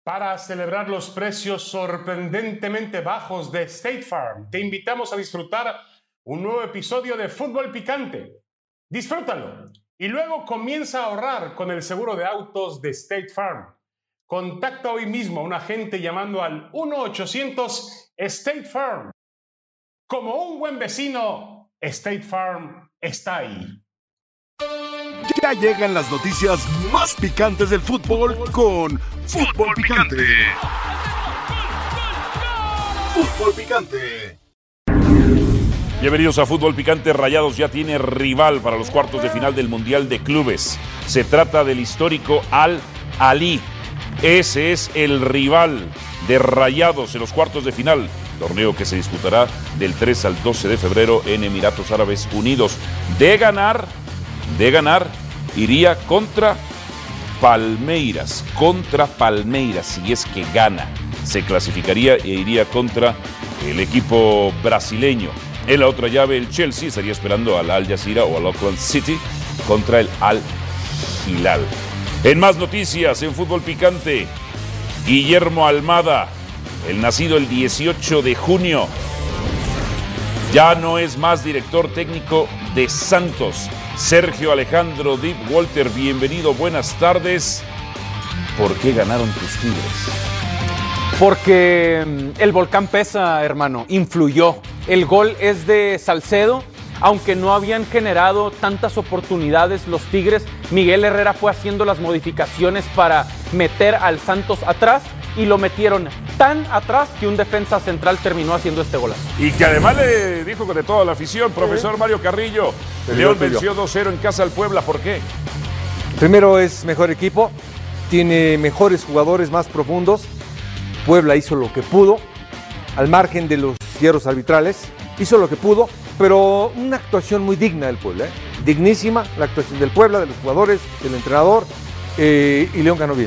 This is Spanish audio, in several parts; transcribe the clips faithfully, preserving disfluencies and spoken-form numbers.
Para celebrar los precios sorprendentemente bajos de State Farm, te invitamos a disfrutar un nuevo episodio de Fútbol Picante. Disfrútalo y luego comienza a ahorrar con el seguro de autos de State Farm. Contacta hoy mismo a un agente llamando al uno ochocientos State Farm. Como un buen vecino, State Farm está ahí. Ya llegan las noticias más picantes del fútbol con Fútbol Picante. Fútbol Picante. Bienvenidos a Fútbol Picante. Rayados ya tiene rival para los cuartos de final del Mundial de Clubes. Se trata del histórico Al-Ahly. Ese es el rival de Rayados en los cuartos de final. Torneo que se disputará del tres al doce de febrero en Emiratos Árabes Unidos. De ganar, de ganar, iría contra Palmeiras. Contra Palmeiras, si es que gana. Se clasificaría e iría contra el equipo brasileño. En la otra llave, el Chelsea estaría esperando al Al Jazeera o al Auckland City contra el Al Hilal. En más noticias, en Fútbol Picante, Guillermo Almada, el nacido el dieciocho de junio, ya no es más director técnico de Santos. Sergio Alejandro Deep Walter, bienvenido, buenas tardes. ¿Por qué ganaron tus Tigres? Porque el volcán pesa, hermano, influyó. El gol es de Salcedo, aunque no habían generado tantas oportunidades los Tigres. Miguel Herrera fue haciendo las modificaciones para meter al Santos atrás y lo metieron tan atrás que un defensa central terminó haciendo este golazo. Y que además le dijo de toda la afición, profesor ¿Sí? Mario Carrillo, el León venció dos cero en casa al Puebla, ¿por qué? Primero es mejor equipo, tiene mejores jugadores más profundos. Puebla hizo lo que pudo, al margen de los hierros arbitrales, hizo lo que pudo, pero una actuación muy digna del Puebla, ¿eh? dignísima la actuación del Puebla, de los jugadores, del entrenador, eh, y León ganó bien.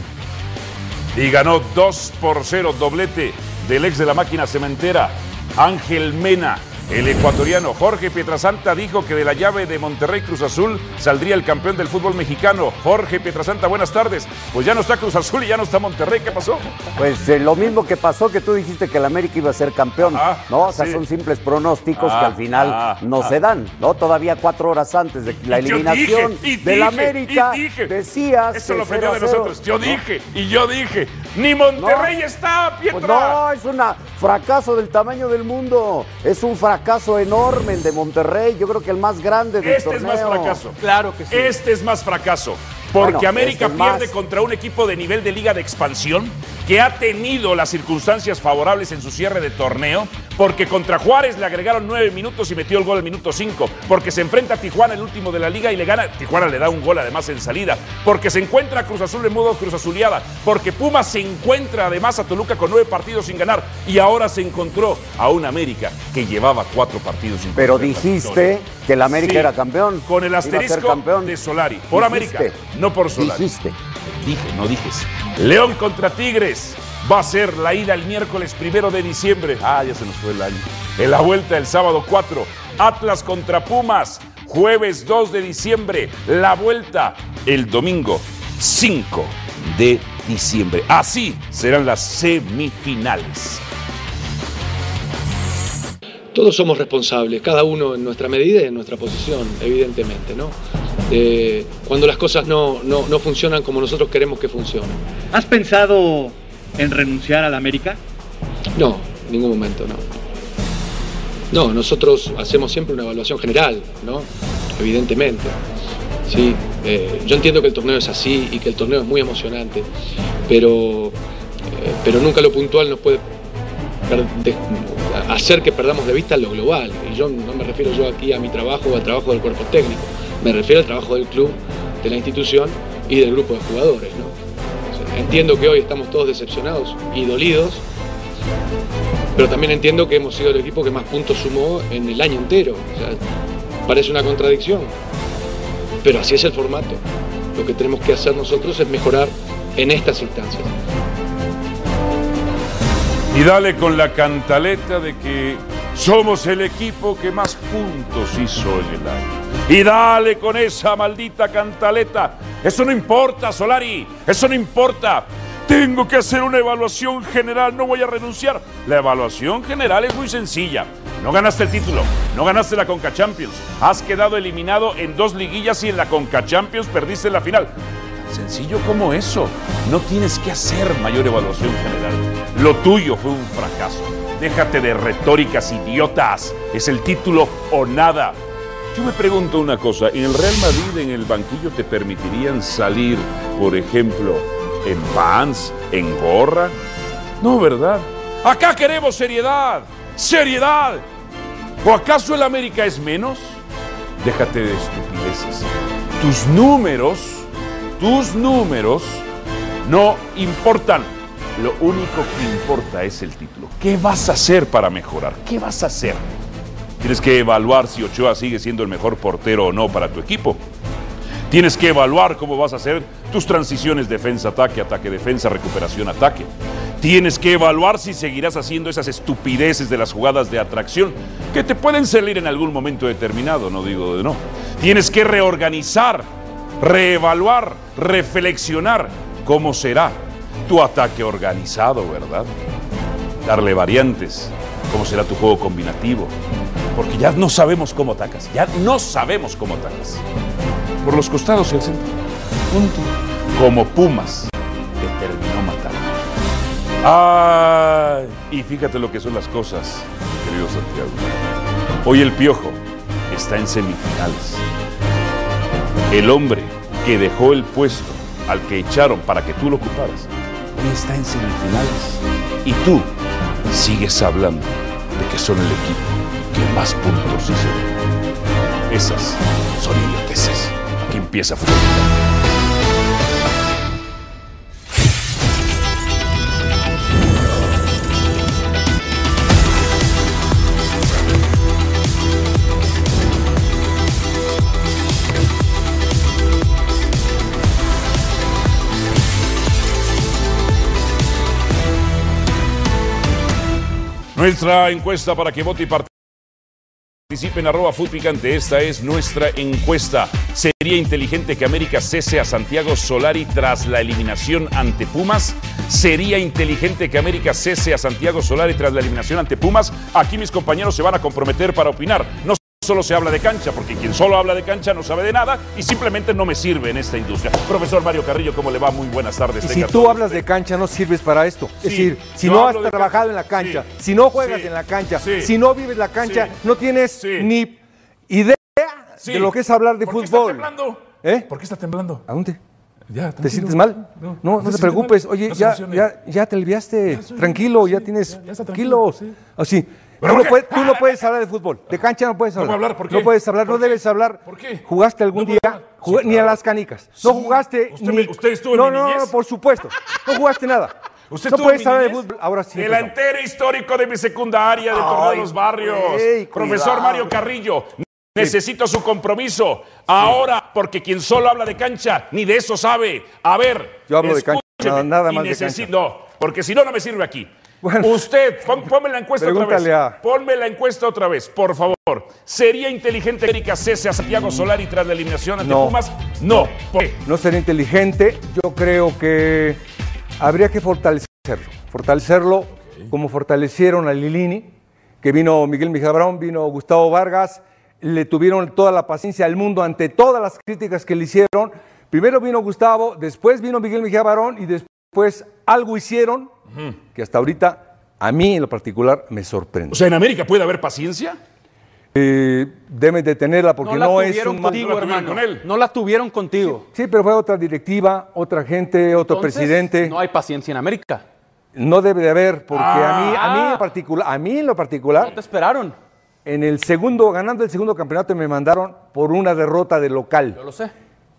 Y ganó dos por cero, doblete del ex de la máquina cementera, Ángel Mena. El ecuatoriano Jorge Pietrasanta dijo que de la llave de Monterrey Cruz Azul saldría el campeón del fútbol mexicano. Jorge Pietrasanta, buenas tardes. Pues ya no está Cruz Azul y ya no está Monterrey, ¿qué pasó? Pues eh, lo mismo que pasó, que tú dijiste que el América iba a ser campeón, ah, ¿no? O sea, sí. son simples pronósticos ah, que al final ah, no ah. se dan, ¿no? Todavía cuatro horas antes de la eliminación dije, del América, y dije, decías... Eso lo aprendió de nosotros. Yo ¿no? dije, y yo dije, ni Monterrey no, está, Pietra. Pues no, es un fracaso del tamaño del mundo, es un fracaso enorme el de Monterrey, yo creo que el más grande del este torneo. Este es más fracaso. Claro que sí. Este es más fracaso. Porque bueno, América este pierde más... contra un equipo de nivel de liga de expansión que ha tenido las circunstancias favorables en su cierre de torneo, porque contra Juárez le agregaron nueve minutos y metió el gol al minuto cinco, porque se enfrenta a Tijuana, el último de la liga, y le gana, Tijuana le da un gol además en salida, porque se encuentra a Cruz Azul en modo Cruz Azuleada, porque Pumas se encuentra además a Toluca con nueve partidos sin ganar, y ahora se encontró a un América que llevaba cuatro partidos sin ganar. Pero dijiste que el América sí, era campeón. Con el asterisco de Solari, por dijiste. América, no por Solari. Dijiste. Dije, no dijes. León contra Tigres. Va a ser la ida el miércoles primero de diciembre. Ah, ya se nos fue el año. En la vuelta el sábado cuatro. Atlas contra Pumas. Jueves dos de diciembre. La vuelta el domingo cinco de diciembre. Así serán las semifinales. Todos somos responsables, cada uno en nuestra medida y en nuestra posición, evidentemente, ¿no? Eh, cuando las cosas no, no, no funcionan como nosotros queremos que funcionen. ¿Has pensado en renunciar a la América? No, en ningún momento, no. No, nosotros hacemos siempre una evaluación general, ¿no? Evidentemente. Sí, eh, yo entiendo que el torneo es así y que el torneo es muy emocionante, pero, eh, pero nunca lo puntual nos puede de, hacer que perdamos de vista lo global. Y yo no me refiero yo aquí a mi trabajo o al trabajo del cuerpo técnico, me refiero al trabajo del club, de la institución y del grupo de jugadores, ¿no? O sea, entiendo que hoy estamos todos decepcionados y dolidos, pero también entiendo que hemos sido el equipo que más puntos sumó en el año entero. O sea, parece una contradicción, pero así es el formato. Lo que tenemos que hacer nosotros es mejorar en estas instancias. Y dale con la cantaleta de que somos el equipo que más puntos hizo en el año. Y dale con esa maldita cantaleta. Eso no importa, Solari, eso no importa. Tengo que hacer una evaluación general, no voy a renunciar. La evaluación general es muy sencilla. No ganaste el título, no ganaste la Conca Champions, has quedado eliminado en dos liguillas y en la Conca Champions perdiste la final. Tan sencillo como eso. No tienes que hacer mayor evaluación general. Lo tuyo fue un fracaso. Déjate de retóricas idiotas. Es el título o nada. Yo me pregunto una cosa, ¿en el Real Madrid en el banquillo te permitirían salir, por ejemplo, en Vans, en gorra? No, ¿verdad? Acá queremos seriedad, seriedad. ¿O acaso el América es menos? Déjate de estupideces. Tus números, tus números no importan. Lo único que importa es el título. ¿Qué vas a hacer para mejorar? ¿Qué vas a hacer? Tienes que evaluar si Ochoa sigue siendo el mejor portero o no para tu equipo. Tienes que evaluar cómo vas a hacer tus transiciones defensa-ataque, ataque-defensa, recuperación-ataque. Tienes que evaluar si seguirás haciendo esas estupideces de las jugadas de atracción que te pueden salir en algún momento determinado, no digo de no. Tienes que reorganizar, reevaluar, reflexionar cómo será tu ataque organizado, ¿verdad? Darle variantes, cómo será tu juego combinativo. Porque ya no sabemos cómo atacas, ya no sabemos cómo atacas. Por los costados y el centro. Punto. Como Pumas te terminó matando. Ay, y fíjate lo que son las cosas, querido Santiago. Hoy el Piojo está en semifinales. El hombre que dejó el puesto al que echaron para que tú lo ocuparas, hoy está en semifinales. Y tú sigues hablando de que son el equipo que más puntos hizo. Esas son idioteces. Aquí empieza Fútbol Picante. Nuestra encuesta para que vote y participe en arroba Fútbol Picante. Esta es nuestra encuesta. ¿Sería inteligente que América cese a Santiago Solari tras la eliminación ante Pumas? ¿Sería inteligente que América cese a Santiago Solari tras la eliminación ante Pumas? Aquí mis compañeros se van a comprometer para opinar. No solo se habla de cancha, porque quien solo habla de cancha no sabe de nada y simplemente no me sirve en esta industria. Profesor Mario Carrillo, ¿cómo le va? Muy buenas tardes. Y si tú hablas de cancha, no sirves para esto. Es sí, decir, si no has trabajado en la cancha, sí, si no juegas sí, en la cancha, sí, si no vives la cancha, sí, no tienes sí, ni idea sí, de lo que es hablar de ¿Por fútbol. ¿Por qué está temblando? ¿Eh? ¿Por qué está temblando? ¿A dónde? Ya, ¿Te sientes mal? No, no, no te preocupes. Mal. Oye, no ya, ya, ya te aliviaste. Ya tranquilo, sí, ya tienes ya kilos. Sí. Así. Tú no, puedes, tú no puedes hablar de fútbol. De cancha no puedes hablar. No, hablar, ¿por qué? No puedes hablar, no debes hablar. ¿Por qué? ¿Jugaste algún no día? Jugué, sí, ni claro. a las canicas. No sí. jugaste ¿Usted, ni... me, ¿Usted estuvo no, en mi no, niñez? no, por supuesto. No jugaste nada. ¿Usted no puedes en mi hablar niñez? de fútbol. Ahora sí. Delantero histórico de mi secundaria, de Torneo de los Barrios. Ey, Profesor cuidado. Mario Carrillo. Necesito su compromiso. Ahora, porque quien solo habla de cancha, ni de eso sabe. A ver. Yo hablo de cancha, nada, nada más de cancha. No, porque si no, no me sirve aquí. Bueno, usted, pon, ponme la encuesta otra vez. A... Ponme la encuesta otra vez, por favor. ¿Sería inteligente que América cese a Santiago Solari tras la eliminación ante no. Pumas? No. ¿Por qué? No sería inteligente. Yo creo que habría que fortalecerlo. Fortalecerlo okay. como fortalecieron a Lilini, que vino Miguel Mejía Barón, vino Gustavo Vargas, le tuvieron toda la paciencia del mundo ante todas las críticas que le hicieron. Primero vino Gustavo, después vino Miguel Mejía Barón y después algo hicieron uh-huh. que hasta ahorita a mí en lo particular me sorprende. O sea, ¿en América puede haber paciencia? Eh, deben de tenerla porque no, no es un... Contigo, no, la hermano. Con él. No la tuvieron contigo. Sí, sí, pero fue otra directiva, otra gente, otro Entonces, presidente. No hay paciencia en América. No debe de haber, porque ah, a mí, a mí en particular, a mí en lo particular... No te esperaron. En el segundo, ganando el segundo campeonato, me mandaron por una derrota de local. Yo lo sé.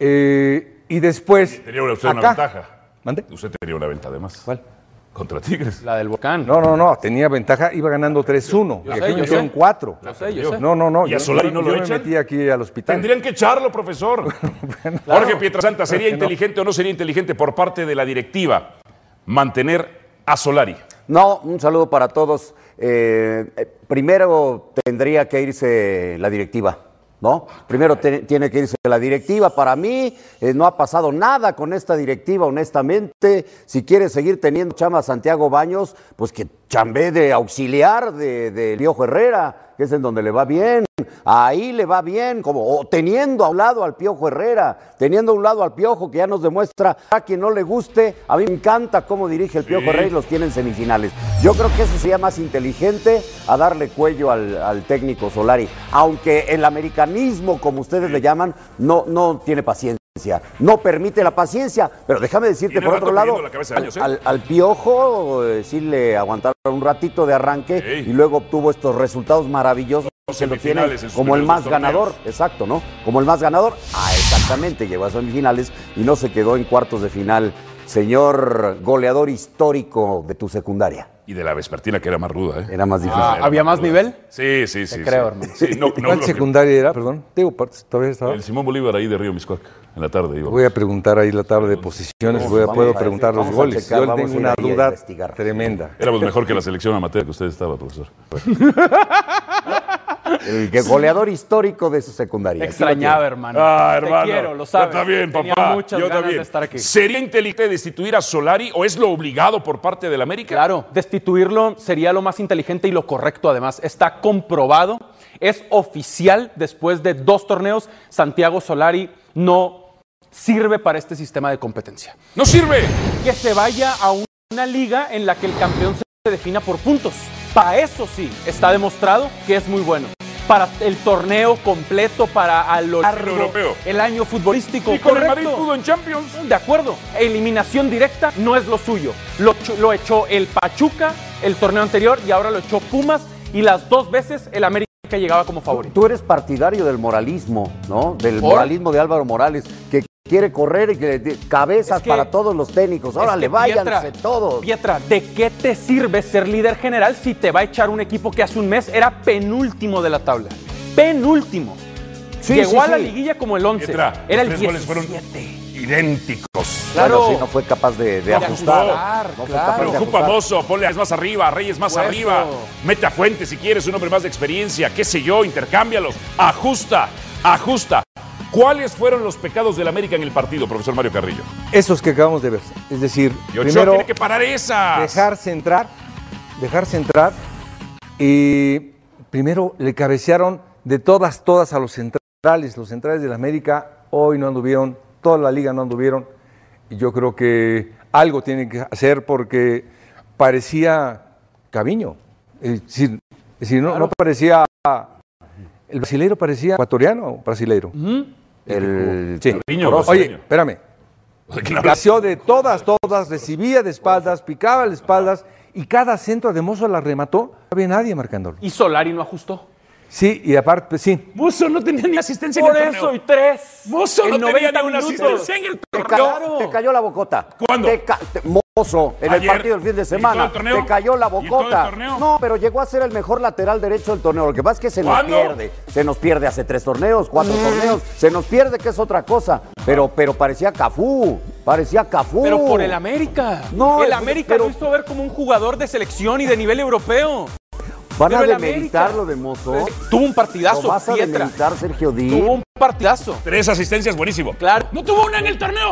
Eh, y después... Tenía usted acá, una ventaja. ¿Mande? Usted tenía una ventaja además. ¿Cuál? Contra Tigres. La del Volcán. No, no, no, tenía ventaja, iba ganando tres uno. Yo y sé, aquí yo me metieron sé. cuatro. Yo sé, yo sé. No, no, no. ¿Y a Solari no lo yo echan? me metí aquí al hospital. Tendrían que echarlo, profesor. Bueno, claro. Jorge Pietrasanta, ¿sería inteligente no. o no sería inteligente por parte de la directiva mantener a Solari? No, un saludo para todos. Eh, primero tendría que irse la directiva. ¿no? Primero te, tiene que irse la directiva. Para mí eh, no ha pasado nada con esta directiva, honestamente. Si quiere seguir teniendo chamba Santiago Baños, pues que chambee de auxiliar de, de Piojo Herrera, que es en donde le va bien. Ahí le va bien, como o teniendo a un lado al Piojo Herrera, teniendo a un lado al Piojo, que ya nos demuestra a quien no le guste. A mí me encanta cómo dirige el Piojo sí. Herrera y los tiene en semifinales. Yo creo que eso sería más inteligente a darle cuello al, al técnico Solari, aunque el americanismo, como ustedes sí. le llaman, no, no tiene paciencia. No permite la paciencia, pero déjame decirte por otro lado, años, ¿eh? al, al, al Piojo eh, sí le aguantaron un ratito de arranque sí. y luego obtuvo estos resultados maravillosos. Se lo tiene como el más ganador, exacto, ¿no? Como el más ganador, ah, exactamente, llegó a semifinales y no se quedó en cuartos de final. Señor goleador histórico de tu secundaria. Y de la vespertina, que era más ruda, ¿eh? Era más difícil. Ah, ¿Había más, más nivel? Sí, sí, sí. Te creo, sí. hermano. Sí, no, no, ¿Cuál secundaria era? Perdón. Digo, todavía estaba. El Simón Bolívar ahí de Río Miscuac, en la tarde. Iba. Voy a preguntar ahí la tabla de posiciones, voy a, puedo preguntar los goles. Checar, yo tengo una duda tremenda. Éramos mejor que la selección amateur que usted estaba, profesor. El que goleador histórico de su secundaria. Extrañaba, hermano. Ah, hermano. Te quiero, lo sabes. Yo también, papá. Tenía muchas yo ganas también. de estar aquí. ¿Sería inteligente destituir a Solari o es lo obligado por parte del América? Claro, destituirlo sería lo más inteligente y lo correcto, además. Está comprobado, es oficial, después de dos torneos, Santiago Solari no sirve para este sistema de competencia. ¡No sirve! Que se vaya a una liga en la que el campeón se defina por puntos. Para eso sí, está demostrado que es muy bueno. Para el torneo completo, para a lo largo europeo. El año futbolístico. Y con correcto. el Madrid pudo en Champions. De acuerdo. Eliminación directa no es lo suyo. Lo, lo echó el Pachuca el torneo anterior y ahora lo echó Pumas y las dos veces el América llegaba como favorito. Tú eres partidario del moralismo, ¿no? Del ¿Por? moralismo de Álvaro Morales, que quiere correr y que de cabezas es que, para todos los técnicos. Ahora le váyanse todos. Pietra, ¿de qué te sirve ser líder general si te va a echar un equipo que hace un mes era penúltimo de la tabla? Penúltimo. Sí, Llegó sí, a la sí. liguilla como el once. Pietra, era el tres diecisiete. goles fueron idénticos. Claro, bueno, sí, no fue capaz de, de ajustar. No, claro. Preocupa a Mozo, ponle a más arriba, a Reyes más Puesto. arriba. Mete a Fuentes si quieres, un hombre más de experiencia, qué sé yo, intercámbialos. Ajusta, ajusta. ¿Cuáles fueron los pecados del América en el partido, profesor Mario Carrillo? Esos que acabamos de ver. Es decir, y Ochoa primero tiene que parar esas. Dejarse entrar, dejarse entrar. Y primero le cabecearon de todas, todas a los centrales. Los centrales del América hoy no anduvieron, toda la liga no anduvieron. Y yo creo que algo tienen que hacer porque parecía Caviño. Es decir, es decir no, claro. no parecía... El brasileiro parecía ecuatoriano brasileiro. Uh-huh. El sí. Niño, Oye, espérame. Claro. De todas, todas, recibía de espaldas, picaba de espaldas y cada centro de Mozo la remató. No había nadie marcándolo. ¿Y Solari no ajustó? Sí, y aparte, sí. Mozo no tenía ni asistencia Por en el eso, torneo. y tres. Mozo no tenía ni una asistencia en el te torneo. Cayó, te cayó la bocota. ¿Cuándo? Te ca te Mozo, en Ayer, el partido del fin de semana. Te cayó la bocota. No, pero llegó a ser el mejor lateral derecho del torneo. Lo que pasa es que se ¿Cuándo? nos pierde. Se nos pierde hace tres torneos, cuatro mm. torneos. Se nos pierde, que es otra cosa. Pero, pero parecía Cafú. Parecía Cafú. Pero por el América. No, el América pero... lo hizo ver como un jugador de selección y de nivel europeo. ¿Van a demeritar lo de Mozo? Tuvo un partidazo. ¿Lo vas a demeritar, Sergio Díaz? Tuvo un partidazo. Tres asistencias, buenísimo. Claro. No tuvo una en el torneo.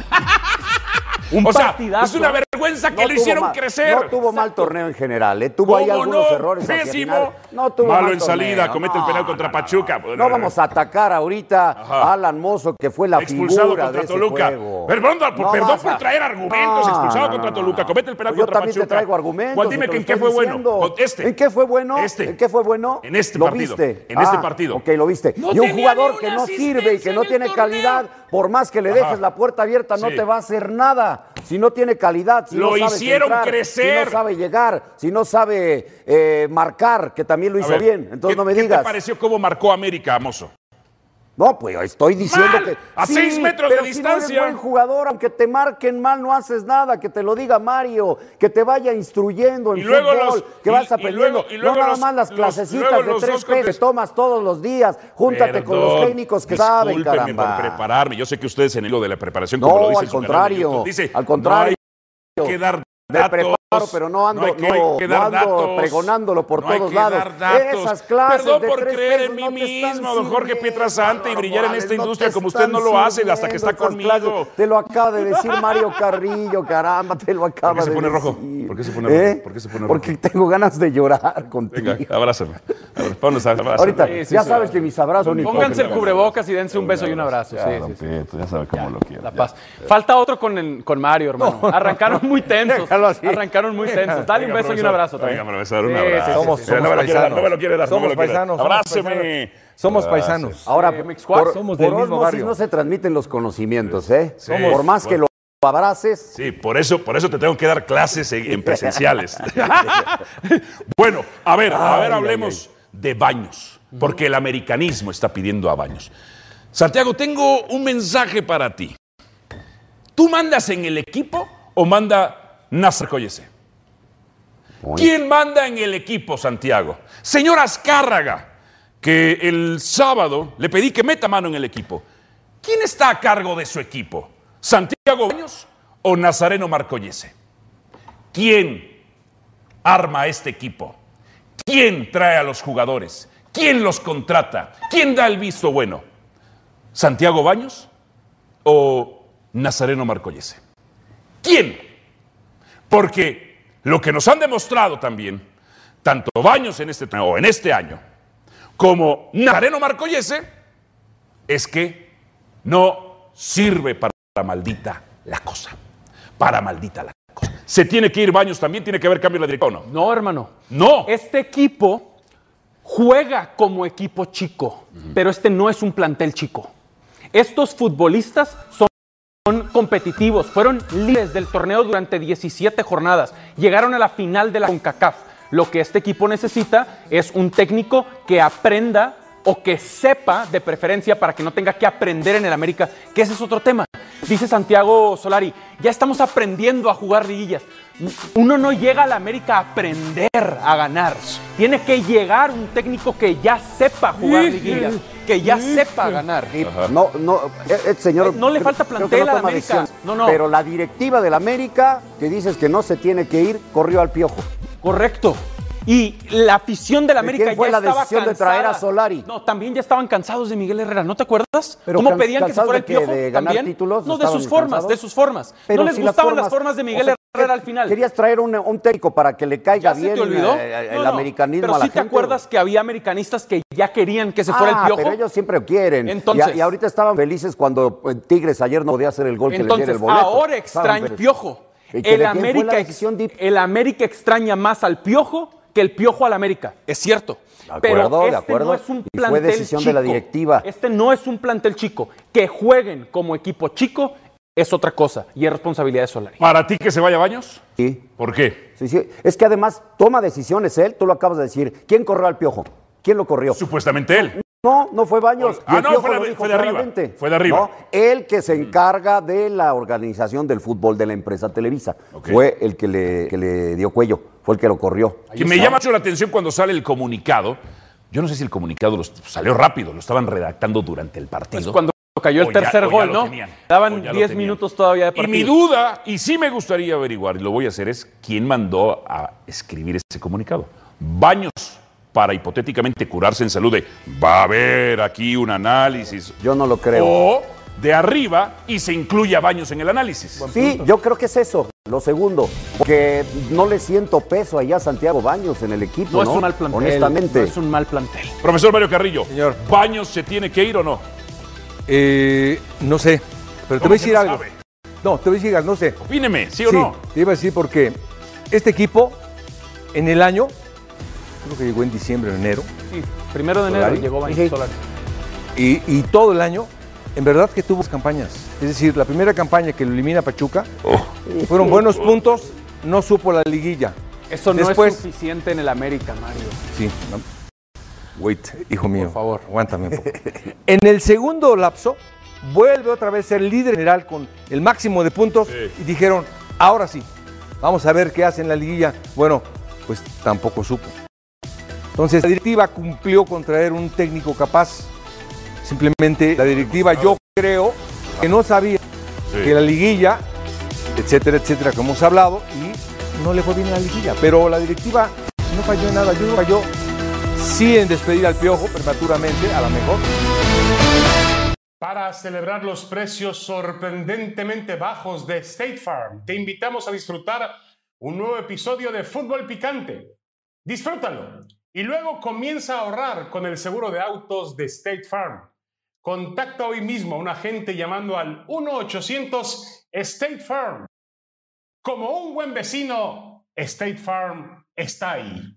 Un o sea, partidazo. es una vergüenza que no lo hicieron mal, crecer. No tuvo Exacto. mal torneo en general, ¿eh? Tuvo ahí algunos no? errores. Pésimo. No tuvo Malo mal en salida, torneo. comete no, el penal contra no, Pachuca. No, no vamos a atacar ahorita Ajá. a Alan Mozo, que fue la expulsado figura contra de Toluca. ese juego. Perdón, no perdón por traer argumentos. No, expulsado no, contra no, Toluca, comete el penal pues contra Pachuca. Yo también te traigo argumentos. Juan, dime que en qué fue diciendo. bueno. Este. ¿En qué fue bueno? Este. ¿En qué fue bueno? En este ¿Lo partido. viste? En este ah, partido. Ok, lo viste. No y un jugador que no sirve y que no tiene calidad, por más que le dejes Ajá. la puerta abierta, no sí. te va a hacer nada. Si no tiene calidad, si lo no sabe hicieron centrar, crecer. si no sabe llegar, si no sabe eh, marcar, que también lo hizo ver, bien. Entonces ¿qué, no me ¿qué digas. ¿Qué te pareció cómo marcó América, Mozo? No, pues estoy diciendo mal, que... a sí, seis metros pero de si distancia. No eres buen jugador, aunque te marquen mal, no haces nada, que te lo diga Mario, que te vaya instruyendo en y luego fútbol, los, que y, vas aprendiendo. Y luego, y luego no nada los, más las los, clasecitas de tres pesos que tomas todos los días. Júntate Perdón, con los técnicos que saben, caramba. por prepararme. Yo sé que ustedes en el hilo de la preparación, no, como lo dicen al contrario, dice, al contrario. No hay que dar de datos. Claro, pero no ando, no hay que, no, hay que dar no ando datos, pregonándolo por no hay todos que lados. dar datos. Esas clases Perdón de por tres creer pesos en mí no te están mismo, don Jorge sirviendo, Pietrasanta, y brillar en Morales, esta no industria te como usted están no lo hace hasta que está sirviendo esas conmigo. clases. Te lo acaba de decir Mario Carrillo, caramba, te lo acaba de ¿Por qué se pone decir. rojo? ¿Por qué se pone rojo? ¿Eh? ¿Por qué se pone rojo? Porque tengo ganas de llorar contigo. Venga, abrázame. A ver, ponnos a abrazar. Ahorita, Sí, sí, ya sí. sabes que mis abrazos son Pónganse el hipócritas. cubrebocas y dense un beso y un abrazo. Ya, Sí, don sí, sí. Pietro, ya sabe cómo lo quiero. La ya. paz. Falta otro con, el- con Mario, hermano. Arrancaron muy tensos. Déjalo así. Arrancaron muy tensos. Dale Venga, un beso y un profesor. abrazo también. Venga, profesor, un Sí, abrazo. sí, sí, Somos, sí. Mira, somos no me lo quiere dar, paisanos. no me lo quiere dar, no me Somos lo quiere dar. paisanos, somos Abráceme. paisanos. Somos paisanos. Ahora, Eh, Mixcuac, por, somos por del mismo ósmosis barrio. no se transmiten los conocimientos, ¿eh? Sí, por más que bueno. lo abraces. Sí, por eso, por eso te tengo que dar clases en, en presenciales. Bueno, a ver, a ver, Ay, hablemos de Baños, porque el americanismo está pidiendo a Baños. Santiago, tengo un mensaje para ti. ¿Tú mandas en el equipo o manda Nasser Collese? ¿Quién manda en el equipo, Santiago? Señor Azcárraga, que el sábado le pedí que meta mano en el equipo. ¿Quién está a cargo de su equipo? ¿Santiago Baños o Nazareno Marcollese? ¿Quién arma este equipo? ¿Quién trae a los jugadores? ¿Quién los contrata? ¿Quién da el visto bueno? ¿Santiago Baños o Nazareno Marcollese? ¿Quién? Porque lo que nos han demostrado también, tanto Baños en este, o en este año, como Nazareno Marcollese, es que no sirve para maldita la cosa. Para maldita la cosa. ¿Se tiene que ir Baños también? ¿Tiene que haber cambio en la dirección o no? No, hermano. No. Este equipo juega como equipo chico, pero este no es un plantel chico. Estos futbolistas son Son competitivos, fueron líderes del torneo durante diecisiete jornadas, llegaron a la final de la CONCACAF. Lo que este equipo necesita es un técnico que aprenda o que sepa, de preferencia, para que no tenga que aprender en el América, que ese es otro tema. Dice Santiago Solari, ya estamos aprendiendo a jugar liguillas. Uno no llega a la América a aprender a ganar. Tiene que llegar un técnico que ya sepa jugar liguillas, que ya sepa ganar. Y no, no, eh, eh, señor. Eh, no le falta creo- creo plantel que no a la toma América. decisiones. No, no. Pero la directiva del América, que dices que no se tiene que ir, corrió al Piojo. Correcto. Y la afición de la América quién fue ya la estaba decisión de cansada. traer a Solari? No, también ya estaban cansados de Miguel Herrera, ¿no te acuerdas? Pero ¿Cómo can- pedían que se cansados fuera el de qué, Piojo? de ganar ¿También? títulos? No, de ¿Estaban sus formas, cansados? de sus formas. Pero no les si gustaban las formas de Miguel o sea, Herrera al final. Querías traer un, un técnico para que le caiga ¿Ya se bien te olvidó? eh, el No, no, americanismo pero a la sí te gente. acuerdas que había americanistas que ya querían que se fuera Ah, el Piojo. pero ellos siempre quieren. Entonces- y, a- y ahorita estaban felices cuando eh, Tigres ayer no podía hacer el gol que les diera Entonces, el boleto. ahora Estaban extraña el felices. Piojo. ¿Y que El de quién fue la América, ex- decisión, Dip? el América extraña más al Piojo que el Piojo al América. Es cierto. De Pero acuerdo, de este acuerdo. no es un Y fue plantel decisión de la chico. directiva. Este no es un plantel chico. Que jueguen como equipo chico es otra cosa y es responsabilidad de Solari. ¿Para ti que se vaya Baños? Sí. ¿Por qué? Sí, sí. Es que además toma decisiones él, tú lo acabas de decir. ¿Quién corrió al Piojo? ¿Quién lo corrió? Supuestamente él. No, no fue Baños. Ah, Y el no, Piojo fue la- lo dijo fue de arriba. claramente. Fue de arriba. No, él que se encarga de la organización del fútbol de la empresa Televisa. Ok. Fue el que le, que le dio cuello, fue el que lo corrió. Que me llama mucho la atención cuando sale el comunicado. Yo no sé si el comunicado los- salió rápido, lo estaban redactando durante el partido. Pues cuando cayó el O ya- tercer o ya gol, lo ¿no? tenían, o Daban ya lo diez tenían. minutos todavía de Y partido. mi duda, y sí me gustaría averiguar, y lo voy a hacer, es quién mandó a escribir ese comunicado. Baños, para hipotéticamente curarse en salud de, va a haber aquí un análisis. Yo no lo creo. O de arriba y se incluye a Baños en el análisis. Sí, yo creo que es eso. Lo segundo, que no le siento peso allá a Santiago Baños en el equipo, No ¿no? es un mal plantel. Honestamente. No es un mal plantel. Profesor Mario Carrillo, Señor. ¿Baños se tiene que ir o no? Eh, no sé, pero te ¿Cómo voy a que decir no algo. sabe? No, te voy a decir algo, no sé. Opíneme, ¿sí o Sí, no? te iba a decir porque este equipo en el año, creo que llegó en diciembre o enero, Sí, primero de enero Solari. llegó Baños Sí. Solari. y, y todo el año, en verdad que tuvo campañas. Es decir, la primera campaña que lo elimina Pachuca, fueron buenos puntos, no supo la liguilla. Eso no Después- es suficiente en el América, Mario. Sí. Wait, hijo mío. Por favor. Aguántame un poco. En el segundo lapso, vuelve otra vez a ser líder general con el máximo de puntos y dijeron, ahora sí, vamos a ver qué hace en la liguilla. Bueno, pues tampoco supo. Entonces, la directiva cumplió con traer un técnico capaz. Simplemente la directiva, yo creo que no sabía Sí. que la liguilla, etcétera, etcétera, como hemos hablado, y no le fue bien en la liguilla. Pero la directiva no falló en nada. Yo no falló sí en despedir al Piojo prematuramente, a lo mejor. Para celebrar los precios sorprendentemente bajos de State Farm, te invitamos a disfrutar un nuevo episodio de Fútbol Picante. Disfrútalo y luego comienza a ahorrar con el seguro de autos de State Farm. Contacta hoy mismo a un agente llamando al uno ochocientos State Farm. Como un buen vecino, State Farm está ahí.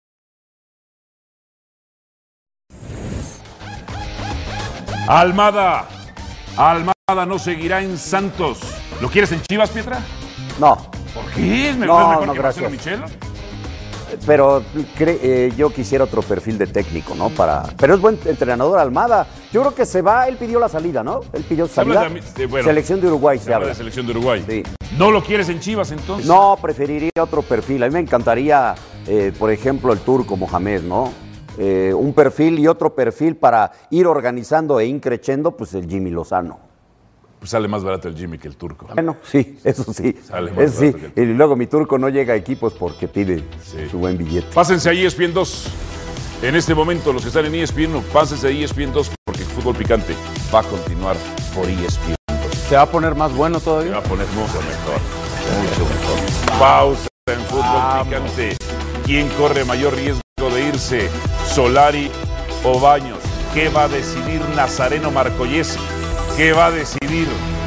Almada. Almada no seguirá en Santos. ¿Lo quieres en Chivas, Pietra? No. ¿Por qué? ¿Es no, mejor no, que gracias. Marcelo Michel? Pero cre eh, yo quisiera otro perfil de técnico, ¿no? Para, pero es buen entrenador Almada. Yo creo que se va, él pidió la salida, ¿no? Él pidió salida. De, de, bueno, selección de Uruguay se, se habla habla. de selección de Uruguay. Sí. ¿No lo quieres en Chivas entonces? No, preferiría otro perfil. A mí me encantaría, eh, por ejemplo, el turco Mohamed, ¿no? Eh, un perfil y otro perfil para ir organizando e increciendo, pues el Jimmy Lozano. Pues sale más barato el Jimmy que el turco. Bueno, sí, eso sí. Sale más Eso sí. barato que el Y luego mi turco no llega a equipos porque pide Sí. su buen billete. Pásense a E S P N dos. En este momento, los que están en E S P N, pásense a E S P N dos porque el Fútbol Picante va a continuar por E S P N dos. ¿Se va a poner más bueno Se todavía? va a poner mucho mejor. Mucho mejor. Pausa en Fútbol Vamos. Picante. ¿Quién corre mayor riesgo de irse? ¿Solari o Baños? ¿Qué va a decidir Nazareno Marcollesi? ¿Qué va a decidir?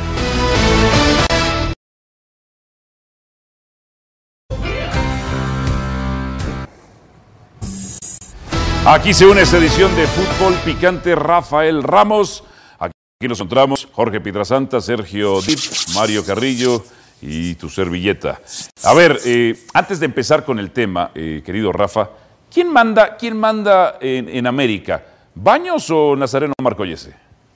Aquí se une esta edición de Fútbol Picante. Rafael Ramos. Aquí nos encontramos Jorge Pietrasanta, Sergio Dip, Mario Carrillo y tu servilleta. A ver, eh, antes de empezar con el tema, eh, querido Rafa, ¿quién manda, quién manda en, en América? ¿Baños o Nazareno Marcollesi?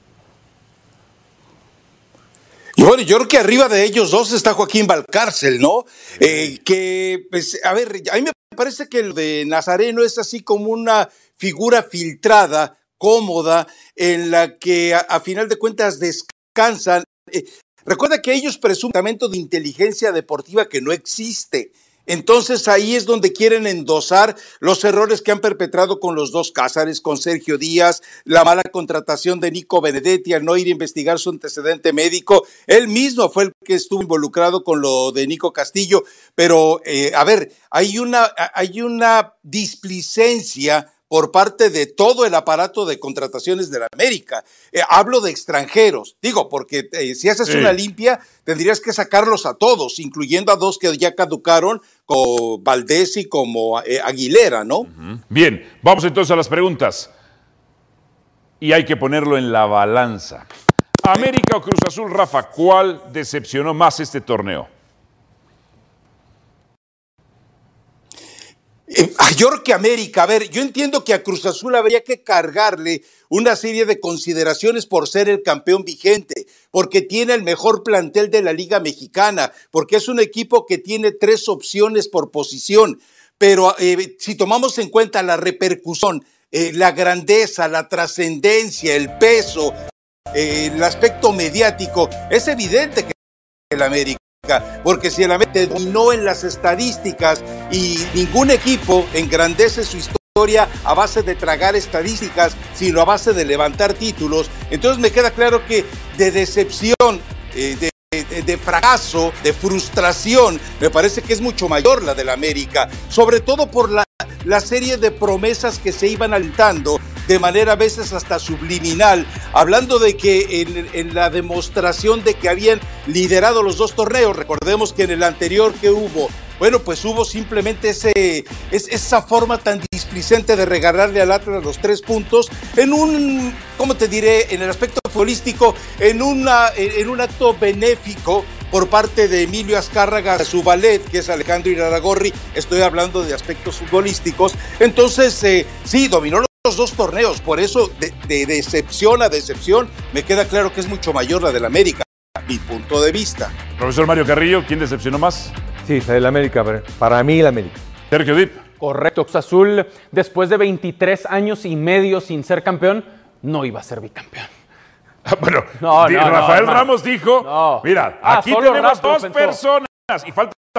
Y bueno, yo creo que arriba de ellos dos está Joaquín Valcárcel, ¿no? Eh, que, pues, a ver, a mí me parece que lo de Nazareno es así como una figura filtrada, cómoda, en la que a, a final de cuentas descansan. Eh, recuerda que ellos presumen de inteligencia deportiva que no existe. Entonces ahí es donde quieren endosar los errores que han perpetrado con los dos Cázares, con Sergio Díaz, la mala contratación de Nico Benedetti al no ir a investigar su antecedente médico. Él mismo fue el que estuvo involucrado con lo de Nico Castillo. Pero, eh, a ver, hay una, hay una displicencia por parte de todo el aparato de contrataciones de la América. Eh, hablo de extranjeros, digo, porque eh, si haces sí. una limpia, tendrías que sacarlos a todos, incluyendo a dos que ya caducaron, como Valdés y como eh, Aguilera, ¿no? Uh-huh. Bien, vamos entonces a las preguntas. Y hay que ponerlo en la balanza. América o Cruz Azul, Rafa, ¿cuál decepcionó más este torneo? Eh, yo creo que América, a ver, yo entiendo que a Cruz Azul habría que cargarle una serie de consideraciones por ser el campeón vigente, porque tiene el mejor plantel de la Liga Mexicana, porque es un equipo que tiene tres opciones por posición, pero eh, si tomamos en cuenta la repercusión, eh, la grandeza, la trascendencia, el peso, eh, el aspecto mediático, es evidente que el América, porque si el América dominó en las estadísticas y ningún equipo engrandece su historia a base de tragar estadísticas, sino a base de levantar títulos, entonces me queda claro que de decepción, eh, de, de, de fracaso, de frustración, me parece que es mucho mayor la del América, sobre todo por la, la serie de promesas que se iban alentando de manera a veces hasta subliminal, hablando de que en, en la demostración de que habían liderado los dos torneos, recordemos que en el anterior que hubo, bueno, pues hubo simplemente ese, es, esa forma tan displicente de regalarle al Atlas los tres puntos en un, ¿cómo te diré?, en el aspecto futbolístico, en, una, en un acto benéfico por parte de Emilio Azcárraga, su valet, que es Alejandro Iraragorri, estoy hablando de aspectos futbolísticos, entonces eh, sí, dominó los los dos torneos, por eso de, de decepción a decepción me queda claro que es mucho mayor la del América, a mi punto de vista. Profesor Mario Carrillo, ¿quién decepcionó más? Sí, la del América, para mí la América. Sergio Dip. Correcto, Cruz Azul, después de veintitrés años y medio sin ser campeón, no iba a ser bicampeón. Bueno, no, no, Rafael no, Ramos dijo, no. mira, ah, aquí tenemos dos pensó. personas y falta Paco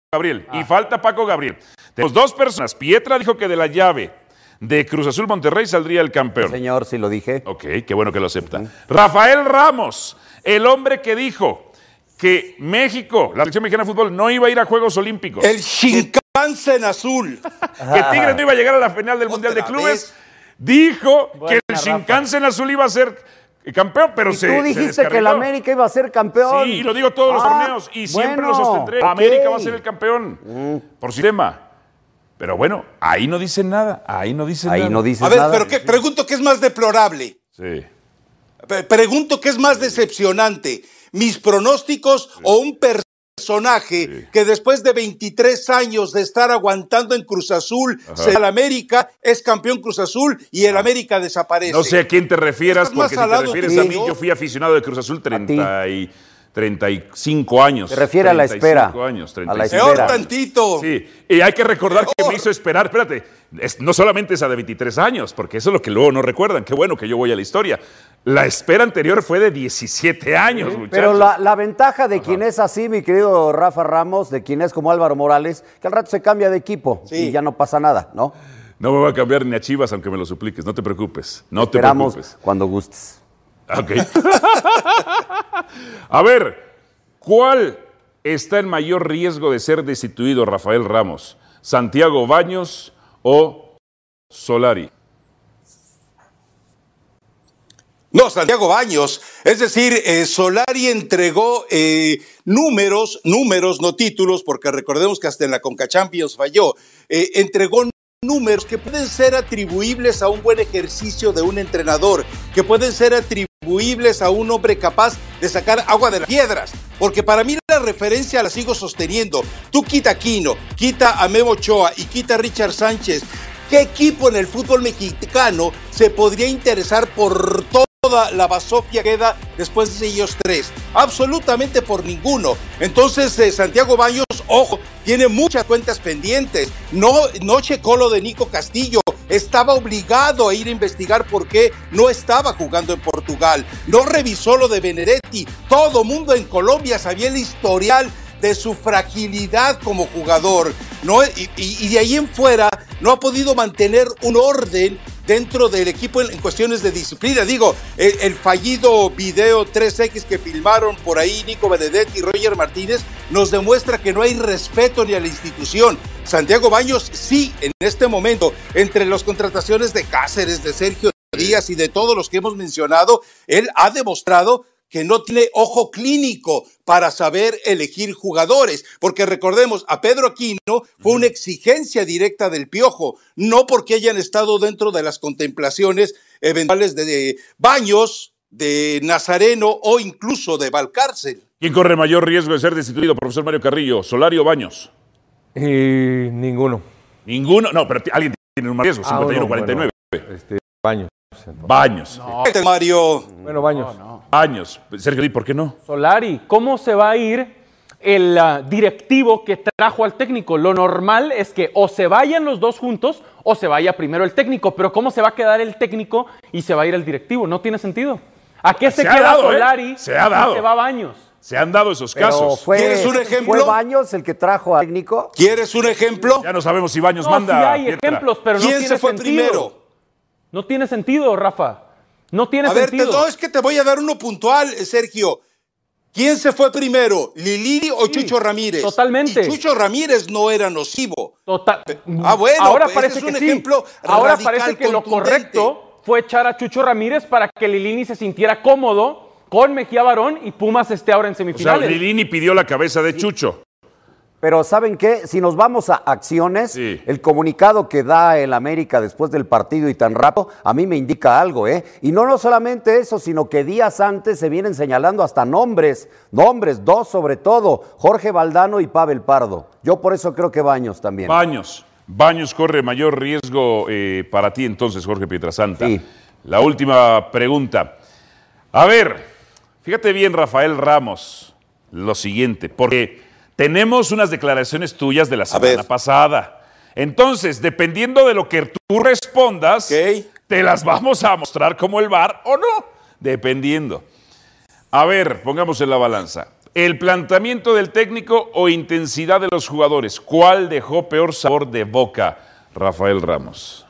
Gabriel. Ah. Y falta Paco Gabriel. Tenemos dos personas. Pietra dijo que de la llave de Cruz Azul Monterrey saldría el campeón. Señor, sí lo dije. Ok, qué bueno que lo acepta. Uh-huh. Rafael Ramos, el hombre que dijo que México, la selección mexicana de fútbol, no iba a ir a Juegos Olímpicos. El Shinkansen azul. Que Tigres no iba a llegar a la final del Mundial de Clubes. Vez. Dijo Buena, que el Shinkansen Rafa. azul iba a ser campeón, pero y se tú dijiste se que el América iba a ser campeón. Sí, y lo digo todos ah, los torneos y siempre bueno, lo sostendré. Okay. América va a ser el campeón mm. por sistema. Pero bueno, ahí no dicen nada, ahí no dicen ahí nada. No dicen a ver, nada. pero ¿qué? Pregunto qué es más deplorable. Sí. Pregunto qué es más decepcionante, mis pronósticos sí. o un personaje sí. que después de veintitrés años de estar aguantando en Cruz Azul, se el América es campeón Cruz Azul y el América desaparece. No sé a quién te refieras, porque si te refieres a mí, yo fui aficionado de Cruz Azul treinta y treinta y cinco años. Se refiere a la espera. Años, a la espera. Peor tantito. Sí, y hay que recordar Peor. que me hizo esperar, espérate, es, no solamente esa de veintitrés años, porque eso es lo que luego no recuerdan, qué bueno que yo voy a la historia. La espera anterior fue de diecisiete años, sí, muchachos. Pero la, la ventaja de Ajá. quien es así, mi querido Rafa Ramos, de quien es como Álvaro Morales, que al rato se cambia de equipo sí. y ya no pasa nada, ¿no? No me voy a cambiar ni a Chivas, aunque me lo supliques, no te preocupes, no te Esperamos preocupes. cuando gustes. Ok. A ver, ¿cuál está en mayor riesgo de ser destituido, Rafael Ramos? ¿Santiago Baños o Solari? No, Santiago Baños. Es decir, eh, Solari entregó eh, números, números, no títulos, porque recordemos que hasta en la Conca Champions falló. Eh, entregó números que pueden ser atribuibles a un buen ejercicio de un entrenador, que pueden ser atribuibles a un hombre capaz de sacar agua de las piedras, porque para mí la referencia la sigo sosteniendo. Tú quita a Aquino, quita a Memo Ochoa y quita a Richard Sánchez. ¿Qué equipo en el fútbol mexicano se podría interesar por toda la basofia que queda después de ellos tres? Absolutamente por ninguno. Entonces, eh, Santiago Baños, ojo, tiene muchas cuentas pendientes. No, no checó lo de Nico Castillo. Estaba obligado a ir a investigar por qué no estaba jugando en Portugal. No revisó lo de Benedetti. Todo mundo en Colombia sabía el historial de su fragilidad como jugador, ¿no? Y, y, y de ahí en fuera no ha podido mantener un orden dentro del equipo en, en cuestiones de disciplina. Digo, el, el fallido video tres equis que filmaron por ahí Nico Benedetti y Roger Martínez nos demuestra que no hay respeto ni a la institución. Santiago Baños sí, en este momento, entre las contrataciones de Cáceres, de Sergio Díaz y de todos los que hemos mencionado, él ha demostrado que no tiene ojo clínico para saber elegir jugadores, porque recordemos, a Pedro Aquino fue una exigencia directa del Piojo, no porque hayan estado dentro de las contemplaciones eventuales de, de Baños, de Nazareno o incluso de Valcárcel. ¿Quién corre mayor riesgo de ser destituido, profesor Mario Carrillo, Solari o Baños? Eh, ninguno. ¿Ninguno? No, pero alguien tiene un riesgo, cincuenta y uno cuarenta y nueve. Ah, bueno, este, Baños. Baños. No. Mario. Bueno, Baños. No, no. Baños. Sergio, ¿y por qué no? Solari, ¿cómo se va a ir el uh, directivo que trajo al técnico? Lo normal es que o se vayan los dos juntos o se vaya primero el técnico. Pero ¿cómo se va a quedar el técnico y se va a ir el directivo? No tiene sentido. ¿A qué se, se queda dado, Solari ¿eh? se, ha dado. y se va Baños? Se han dado esos Pero casos. Fue, ¿Quieres un ejemplo? ¿Fue Baños el que trajo al técnico? ¿Quieres un ejemplo? Ya no sabemos si Baños no, manda. Sí hay Pietra. ejemplos, pero no ¿Quién tiene se fue sentido. primero? No tiene sentido, Rafa. No tiene a sentido. ver, te, no, es que te voy a dar uno puntual, Sergio. ¿Quién se fue primero, Lilini o sí, Chucho Ramírez? Totalmente. Y Chucho Ramírez no era nocivo. Total. Ah, bueno, ahora pues parece es un que ejemplo sí. Ahora radical, parece que lo contundente. correcto fue echar a Chucho Ramírez para que Lilini se sintiera cómodo con Mejía Barón y Pumas esté ahora en semifinales. O sea, Lilini pidió la cabeza de Chucho. Pero ¿saben qué? Si nos vamos a acciones, sí. el comunicado que da el América después del partido y tan rápido, a mí me indica algo, ¿eh? Y no, no solamente eso, sino que días antes se vienen señalando hasta nombres, nombres, dos sobre todo, Jorge Valdano y Pavel Pardo. Yo por eso creo que Baños también. Baños. Baños corre mayor riesgo eh, para ti entonces, Jorge Pietrasanta. Sí. La última pregunta. A ver, fíjate bien, Rafael Ramos, lo siguiente, porque tenemos unas declaraciones tuyas de la semana pasada. Entonces, dependiendo de lo que tú respondas, okay. te las vamos a mostrar como el V A R o no, dependiendo. A ver, pongamos en la balanza. ¿El planteamiento del técnico o intensidad de los jugadores? ¿Cuál dejó peor sabor de boca? Rafael Ramos.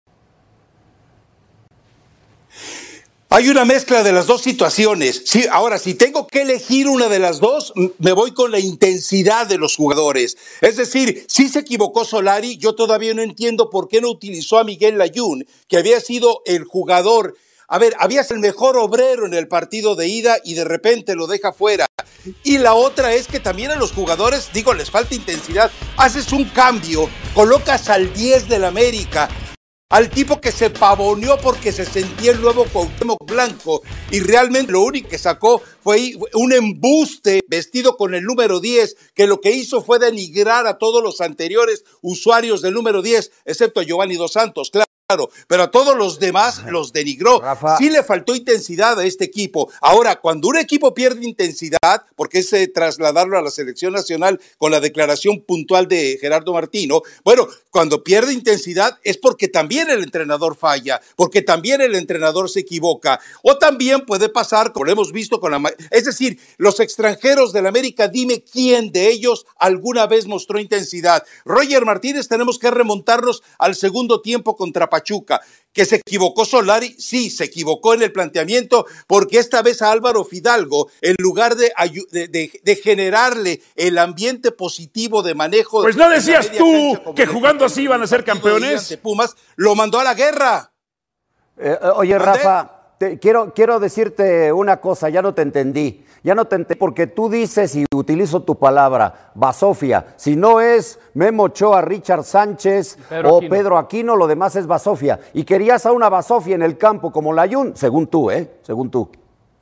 Hay una mezcla de las dos situaciones. Sí, ahora, si tengo que elegir una de las dos, me voy con la intensidad de los jugadores. Es decir, si se equivocó Solari, yo todavía no entiendo por qué no utilizó a Miguel Layún, que había sido el jugador. A ver, había sido el mejor obrero en el partido de ida y de repente lo deja fuera. Y la otra es que también a los jugadores, digo, les falta intensidad. Haces un cambio, colocas al diez del América, al tipo que se pavoneó porque se sentía el nuevo Cuauhtémoc Blanco y realmente lo único que sacó fue un embuste vestido con el número diez, que lo que hizo fue denigrar a todos los anteriores usuarios del número diez, excepto a Giovanni Dos Santos, claro. Pero a todos los demás los denigró. Rafa. Sí le faltó intensidad a este equipo. Ahora, cuando un equipo pierde intensidad, porque es eh, trasladarlo a la selección nacional con la declaración puntual de Gerardo Martino, bueno, cuando pierde intensidad es porque también el entrenador falla, porque también el entrenador se equivoca, o también puede pasar, como lo hemos visto con la... Es decir, los extranjeros del América, dime quién de ellos alguna vez mostró intensidad. Roger Martínez, tenemos que remontarnos al segundo tiempo contra Pachuca. Pachuca. ¿Que se equivocó Solari? Sí, se equivocó en el planteamiento, porque esta vez a Álvaro Fidalgo, en lugar de, de, de, de generarle el ambiente positivo de manejo... Pues no decías tú que jugando así iban a ser campeones. Pumas, lo mandó a la guerra. Eh, oye, Rafa, te, quiero, quiero decirte una cosa, ya no te entendí. Ya no te entendí porque tú dices, y utilizo tu palabra, basofia. Si no es Memo Ochoa, Richard Sánchez Pedro o Aquino. Pedro Aquino, lo demás es basofia. Y querías a una basofia en el campo como Layún, según tú, ¿eh? Según tú.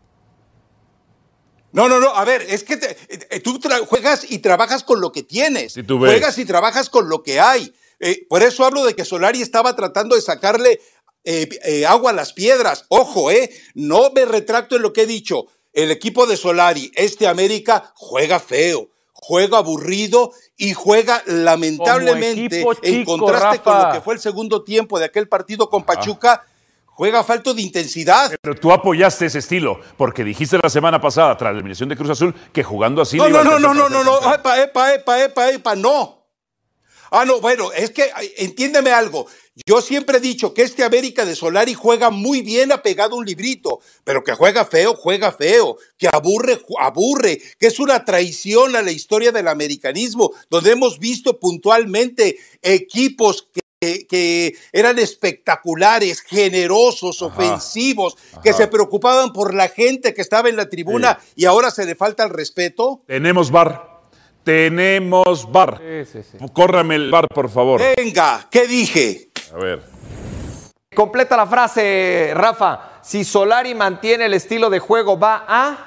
No, no, no, a ver, es que te, eh, tú juegas y trabajas con lo que tienes. Si tú ves. Juegas y trabajas con lo que hay. Eh, por eso hablo de que Solari estaba tratando de sacarle eh, eh, agua a las piedras. Ojo, eh, no me retracto en lo que he dicho. El equipo de Solari, este América, juega feo, juega aburrido y juega lamentablemente chico, en contraste Rafa. Con lo que fue el segundo tiempo de aquel partido con Pachuca, juega falto de intensidad. Pero tú apoyaste ese estilo, porque dijiste la semana pasada, tras la eliminación de Cruz Azul, que jugando así... No, no, no, no, no, no, no, epa, epa, epa, epa, epa, no. Ah, no, bueno, es que entiéndeme algo. Yo siempre he dicho que este América de Solari juega muy bien apegado a un librito, pero que juega feo, juega feo, que aburre, aburre, que es una traición a la historia del americanismo, donde hemos visto puntualmente equipos que Que, que eran espectaculares, generosos, ajá, ofensivos, ajá, que se preocupaban por la gente que estaba en la tribuna, sí, y ahora se le falta el respeto. Tenemos V A R. Tenemos V A R. Sí, sí, sí. Córrame el V A R, por favor. Venga, ¿qué dije? A ver. Completa la frase, Rafa. Si Solari mantiene el estilo de juego, va a...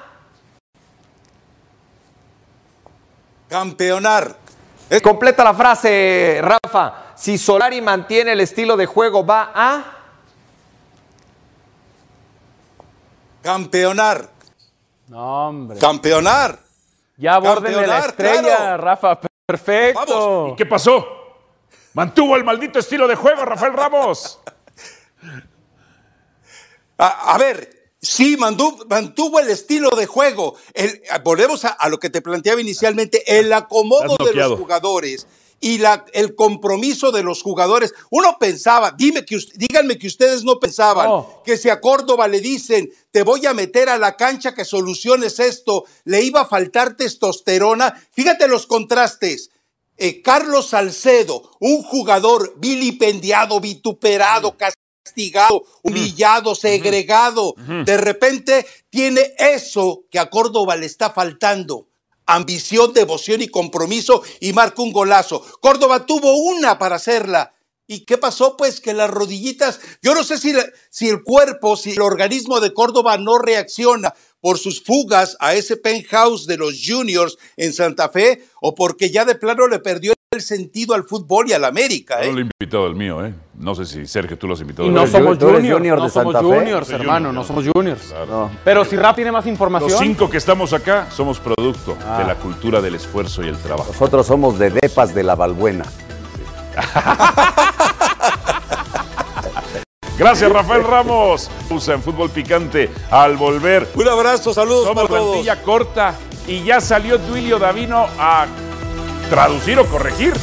campeonar. Es... Completa la frase, Rafa. Si Solari mantiene el estilo de juego, va a... campeonar. No, hombre. Campeonar. Ya aborden la estrella, claro. Rafa. Perfecto. Vamos. ¿Y qué pasó? Mantuvo el maldito estilo de juego, Rafael Ramos. A, a ver, sí, mantuvo, mantuvo el estilo de juego. El, volvemos a, a lo que te planteaba inicialmente, el acomodo de los jugadores y la, el compromiso de los jugadores. Uno pensaba, dime que, díganme que ustedes no pensaban, oh. que si a Córdoba le dicen, te voy a meter a la cancha que soluciones esto, le iba a faltar testosterona. Fíjate los contrastes. Eh, Carlos Salcedo, un jugador vilipendiado, vituperado, castigado, humillado, segregado, de repente tiene eso que a Córdoba le está faltando: ambición, devoción y compromiso, y marca un golazo. Córdoba tuvo una para hacerla. ¿Y qué pasó? Pues que las rodillitas, yo no sé si, la, si el cuerpo, si el organismo de Córdoba no reacciona por sus fugas a ese penthouse de los juniors en Santa Fe, o porque ya de plano le perdió el sentido al fútbol y al América. ¿eh? No lo he invitado al mío, ¿eh? No sé si Sergio tú lo has invitado. Y no somos juniors, juniors, no no somos Santa juniors, Fe. hermano, Junior, no somos juniors. Claro. No. Pero si Rap tiene más información. Los cinco que estamos acá somos producto ah. de la cultura del esfuerzo y el trabajo. Nosotros somos de Depas de la Balbuena. Gracias, Rafael Ramos. Usa en Fútbol Picante al volver. Un abrazo, saludos Somos para todos. plantilla corta, y ya salió Duilio Davino a traducir o corregir.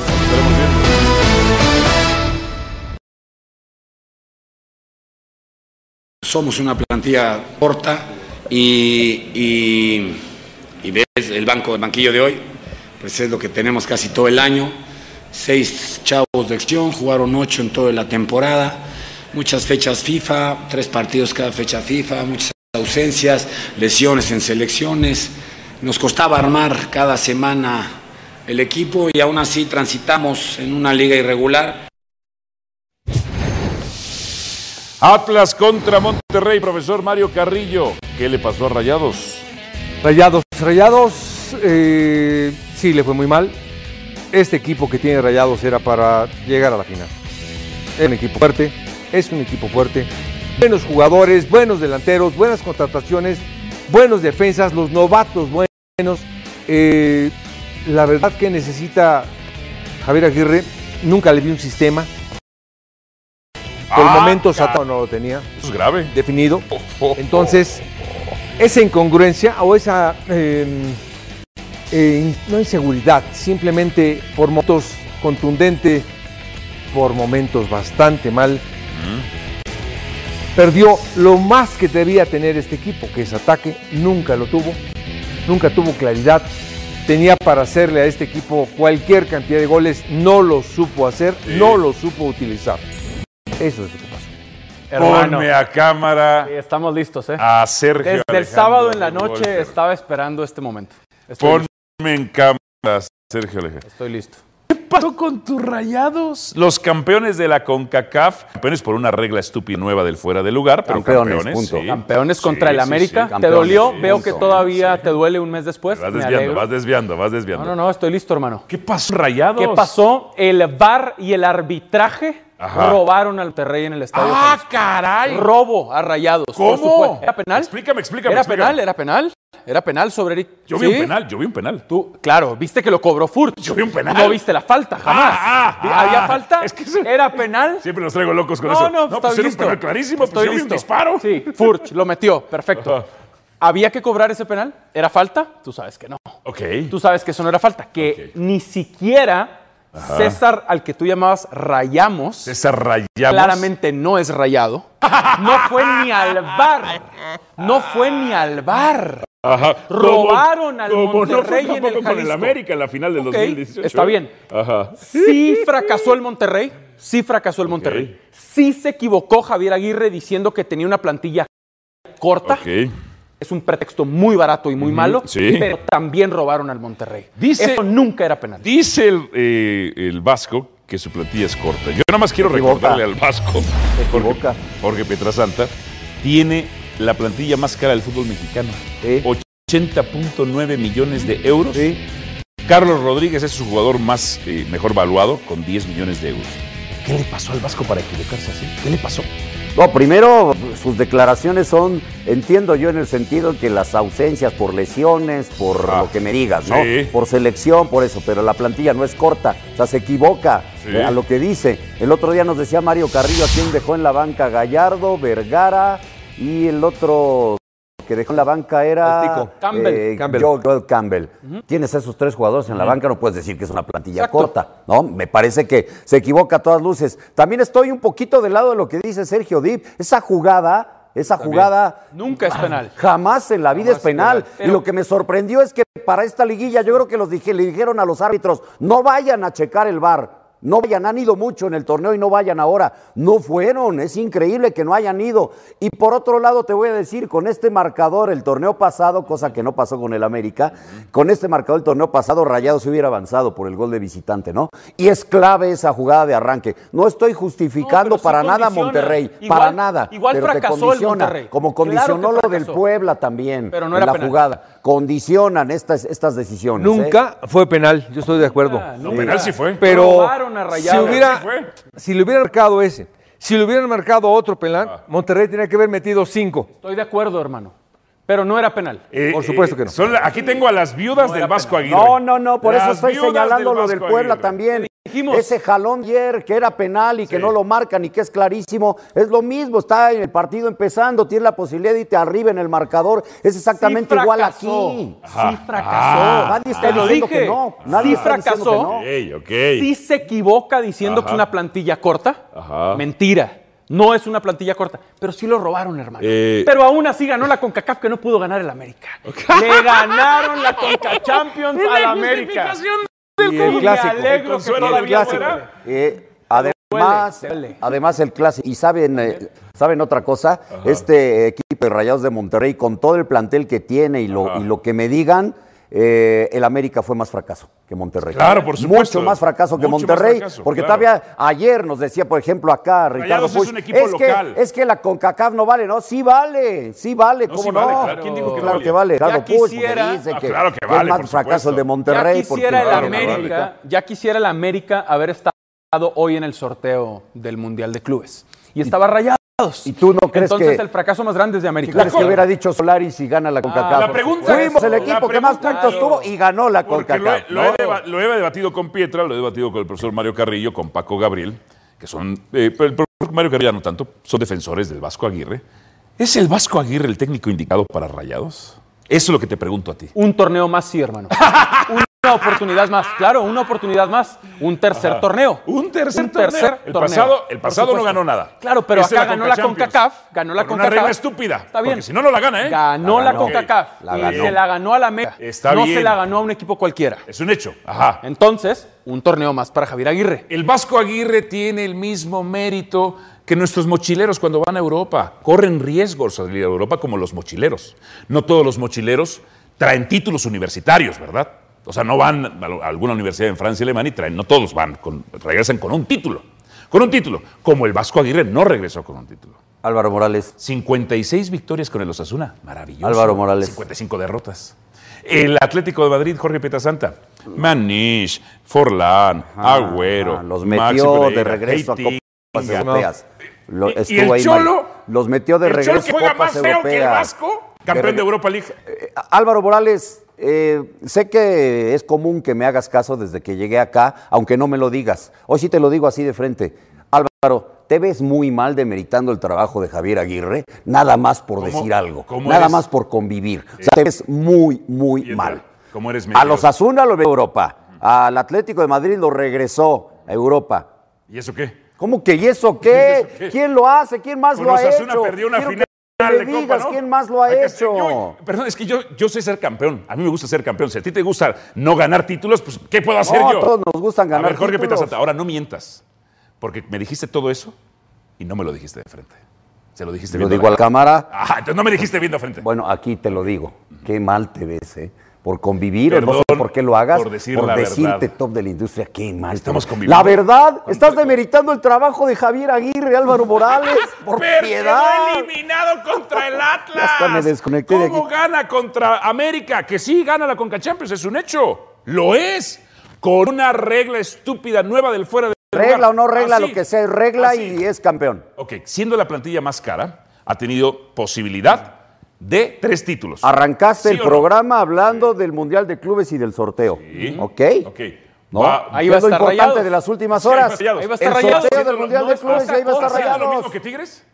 Somos una plantilla corta y, y, y ves el banco, el banquillo de hoy, pues es lo que tenemos casi todo el año. Seis chavos de acción, jugaron ocho en toda la temporada, muchas fechas FIFA, tres partidos cada fecha FIFA, muchas ausencias, lesiones en selecciones. Nos costaba armar cada semana el equipo y aún así transitamos en una liga irregular. Atlas contra Monterrey, profesor Mario Carrillo. ¿Qué le pasó a Rayados? Rayados, Rayados, eh, sí, le fue muy mal. Este equipo que tiene Rayados era para llegar a la final. Es un equipo fuerte, es un equipo fuerte. Buenos jugadores, buenos delanteros, buenas contrataciones, buenos defensas, los novatos buenos. Eh, la verdad que necesita Javier Aguirre, nunca le vi un sistema. Por el Ah, momento car- Sato no lo tenía Eso es grave. definido. Entonces, esa incongruencia o esa, eh, eh, no inseguridad, simplemente por momentos contundente, por momentos bastante mal, perdió lo más que debía tener este equipo, que es ataque, nunca lo tuvo, nunca tuvo claridad, tenía para hacerle a este equipo cualquier cantidad de goles, no lo supo hacer, Sí. no lo supo utilizar. Eso es lo que pasó. Hermano, Ponme a cámara sí, estamos listos, ¿eh? a Sergio Desde el Alejandro sábado en la noche Wolfer. estaba esperando este momento. Estoy Ponme listo. en cámara, Sergio Alejandro. Estoy listo. ¿Qué pasó con tus Rayados? Los campeones de la CONCACAF, campeones por una regla estúpida nueva del fuera de lugar, pero Campeones, campeones. punto. sí. Campeones contra Sí, el sí, América. sí. ¿Te Campeones, dolió? sí, Veo que punto. todavía te duele un mes después. Vas Me desviando, alegro. vas desviando, vas desviando. No, no, no, estoy listo, hermano. ¿Qué pasó, Rayados? ¿Qué pasó? El V A R y el arbitraje Ajá. robaron al Monterrey en el estadio. ¡Ah, Jalisco. caray! Robo a Rayados. por ¿Cómo? supuesto. ¿Era penal? Explícame, explícame. Era explícame. penal, era penal. Era penal sobre Eric. Yo vi ¿Sí? un penal, yo vi un penal. Tú, claro, viste que lo cobró Furt. Yo vi un penal. No viste la falta, jamás. Ah, ah, ¿Había ah. falta? Es que se- ¿Era penal? Siempre los traigo locos con No, eso. no, no estoy pues era un listo. penal clarísimo, pues Estoy yo vi un listo. disparo. Sí, Furch lo metió, perfecto. Ajá. ¿Había que cobrar ese penal? ¿Era falta? Tú sabes que no. Ok. Tú sabes que eso no era falta, que Ok. ni siquiera César, al que tú llamabas Rayamos, César Rayamos. claramente no es rayado. No fue ni al V A R. No fue ni al V A R. Ajá. Robaron al como Monterrey no fue en el tampoco con el Jalisco. América en la final del Ok, dos mil dieciocho. está bien. Ajá. Sí fracasó el Monterrey. Sí fracasó el Monterrey. Sí se equivocó Javier Aguirre diciendo que tenía una plantilla corta. Ok. Es un pretexto muy barato y muy malo, sí. pero también robaron al Monterrey. Dice- Eso nunca era penal. Dice el, eh, el Vasco que su plantilla es corta. Yo nada más quiero Se equivoca. recordarle al Vasco, Se Jorge, equivoca. Jorge Pietrasanta, tiene la plantilla más cara del fútbol mexicano. Sí. ochenta punto nueve millones de euros. Sí. Carlos Rodríguez es su jugador más eh, mejor valuado con diez millones de euros. ¿Qué le pasó al Vasco para equivocarse así? ¿Qué le pasó? No, primero, sus declaraciones son, entiendo yo en el sentido que las ausencias por lesiones, por Ah, lo que me digas, ¿no? sí. Por selección, por eso, pero la plantilla no es corta, o sea, se equivoca Sí. eh, a lo que dice. El otro día nos decía Mario Carrillo a quién dejó en la banca: Gallardo, Vergara y el otro que dejó en la banca era El Tico. Campbell. eh, Campbell. Joel Campbell. Tienes esos tres jugadores en la banca, no puedes decir que es una plantilla Exacto. corta, ¿no? Me parece que se equivoca a todas luces. También estoy un poquito del lado de lo que dice Sergio Dip. Esa jugada, esa jugada Nunca es penal. jamás en la vida Jamás es penal. es penal. Y Pero- lo que me sorprendió es que para esta liguilla yo creo que los dije, le dijeron a los árbitros: no vayan a checar el V A R. No vayan, han ido mucho en el torneo y no vayan ahora. No fueron, es increíble que no hayan ido. Y por otro lado te voy a decir, con este marcador el torneo pasado, cosa que no pasó con el América, con este marcador el torneo pasado Rayados se hubiera avanzado por el gol de visitante, ¿no? Y es clave esa jugada de arranque. No estoy justificando No, pero sí para nada a condiciona. Monterrey, Igual- para nada. igual pero te fracasó el condiciona, Monterrey. como Claro que condicionó lo del fracasó. Puebla también, Pero no en era la penal. jugada. Condicionan estas, estas decisiones. ¿eh? Nunca fue penal, yo estoy de acuerdo. Ah, No, nunca. penal sí fue. Pero Robaron a si, Rayados. hubiera, Sí fue. si le hubieran marcado ese, si le hubieran marcado otro penal, Monterrey tenía que haber metido cinco. Estoy de acuerdo, hermano. Pero no era penal. Eh, Por supuesto que no. son la- aquí tengo a las viudas No del era Vasco penal. Aguirre. No, no, no, por eso Las estoy viudas señalando del lo del Vasco Puebla Aguirre. también. dijimos. Ese jalón ayer que era penal y que Sí. no lo marcan y que es clarísimo, es lo mismo, está en el partido empezando, tiene la posibilidad de irte arriba en el marcador, es exactamente Sí igual fracasó. aquí. Sí fracasó. Ah, Nadie está Te lo diciendo dije. que no, nadie Sí está diciendo fracasó. que no. Ok, ok. Sí se equivoca diciendo Ajá. que es una plantilla corta. Ajá. Mentira. No es una plantilla corta, pero sí lo robaron, hermano. Eh. Pero aún así ganó la CONCACAF que no pudo ganar el América. Le ganaron la CONCA Champions al América. Y el Y clásico. me alegro que consuelo Y el todavía clásico. fuera. Eh, además, Duele, duele. además el clásico. Y saben, eh, saben otra cosa, este equipo de Rayados de Monterrey, con todo el plantel que tiene y lo, Ajá. y lo que me digan, eh, el América fue más fracaso que Monterrey. Claro, por supuesto. Mucho más fracaso que Mucho más Monterrey, fracaso, porque claro. todavía ayer nos decía, por ejemplo, acá Ricardo Rayados es Puig, un equipo es que, local. es que la CONCACAF no vale, ¿no? Sí vale, sí vale, No, ¿cómo sí no? vale, claro. ¿Quién dijo que no Claro valía? que vale, Ya Ricardo Puig, porque quisiera- dice Ah, que, claro que que vale, es más por fracaso el de supuesto. Monterrey. Ya porque- quisiera el claro, América, ya quisiera el América haber estado hoy en el sorteo del Mundial de Clubes. Y estaba Rayados. ¿Y tú no crees Entonces que- el fracaso más grande es de ¿Qué América. crees que hubiera dicho Solari si gana la CONCACAF? La pregunta Fuimos es- el la equipo que más pregunta- puntos tuvo y ganó la Porque lo he, CONCACAF. lo he ¿no? deba- lo he debatido con Pietra, lo he debatido con el profesor Mario Carrillo, con Paco Gabriel, que son, eh, pero el profesor Mario Carrillo no tanto, son defensores del Vasco Aguirre. ¿Es el Vasco Aguirre el técnico indicado para Rayados? Eso es lo que te pregunto a ti. Un torneo más, sí, hermano. Una oportunidad más, claro, una oportunidad más. Un tercer torneo. Un tercer Un torneo. tercer el torneo, pasado, el por pasado no supuesto. ganó nada. Claro, pero Esa es acá ganó la CONCACHAMPIONS. CONCACAF, ganó la Por una CONCACAF. regla estúpida. Está bien. Porque si no, no la gana, ¿eh? Ganó la, ganó. CONCACAF. La y ganó. se la ganó a la América. Está no bien. se la ganó a un equipo cualquiera. Es un hecho. Ajá. Entonces, un torneo más para Javier Aguirre. El Vasco Aguirre tiene el mismo mérito que nuestros mochileros cuando van a Europa. Corren riesgos a salir a Europa como los mochileros. No todos los mochileros traen títulos universitarios, ¿verdad? O sea, no van a alguna universidad en Francia y Alemania y traen, no todos van, con, regresan con un título. Con un título. Como el Vasco Aguirre no regresó con un título. Álvaro Morales. cincuenta y seis victorias con el Osasuna. Maravilloso. Álvaro Morales. cincuenta y cinco derrotas. El Atlético de Madrid, Jorge Pietrasanta. Manish, Forlán, Agüero. Ah, los Maxi metió Pereira, de regreso a Heitinga. Copas Europeas. Lo- Y- y estuvo el ahí Cholo, mal. Los metió de el regreso Cholo que juega a Copas más feo que el Europeas. Vasco, campeón de Europa League. Eh, Álvaro Morales, eh, sé que es común que me hagas caso desde que llegué acá, aunque no me lo digas. Hoy sí te lo digo así de frente. Álvaro, ¿te ves muy mal demeritando el trabajo de Javier Aguirre? Nada más por ¿Cómo- decir algo. cómo Nada eres? más por convivir. O sea, te ves muy, muy Pietra, mal. ¿cómo eres A mentiroso? los Asuna lo ve a Europa. Al Atlético de Madrid lo regresó a Europa. ¿Y eso qué? ¿Cómo que y eso qué? ¿Y eso qué? ¿Quién lo hace? ¿Quién más Con lo ha Osasuna hecho? perdió una Quiero final que de me Copa, digas ¿no? quién más lo ha Hay que- hecho. yo- perdón, es que yo, yo sé ser campeón. A mí me gusta ser campeón. Si a ti te gusta no ganar títulos, pues ¿qué puedo hacer No, yo? a todos nos gustan ganar A ver, Jorge títulos. Pietrasanta, ahora no mientas. Porque me dijiste todo eso y no me lo dijiste de frente. Se lo dijiste Lo viendo digo a la cámara. Ah, entonces no me dijiste viendo frente. Bueno, aquí te lo digo. Qué mal te ves, ¿eh? Por convivir, o no Perdón sé por qué lo hagas. por decir la decirte verdad. top de la industria, qué mal. Estamos te ves. conviviendo. La verdad, estás demeritando el trabajo de Javier Aguirre, Álvaro Morales, por Pero piedad. quedó eliminado contra el Atlas. Hasta me desconecté de ¿Cómo aquí. gana contra América? Que sí gana la CONCACHAMPIONS, es un hecho. Lo es. Con una regla estúpida nueva del fuera de Regla lugar. o no regla, Así, lo que sea, es regla así. y es campeón. Ok, siendo la plantilla más cara, ha tenido posibilidad de tres títulos. Arrancaste ¿Sí el o no? programa hablando del Mundial de Clubes y del sorteo. Sí. ¿Ok? Ok. ¿No? Va- Ahí ¿Qué va a es lo estar importante Rayados. de las últimas Sí, ahí va horas? a estar Rayados. Ahí va a estar el Rayados. sorteo del Haciendo- Mundial no de es Clubes y ahí va a estar ¿Haciendo lo Rayados. mismo que Tigres?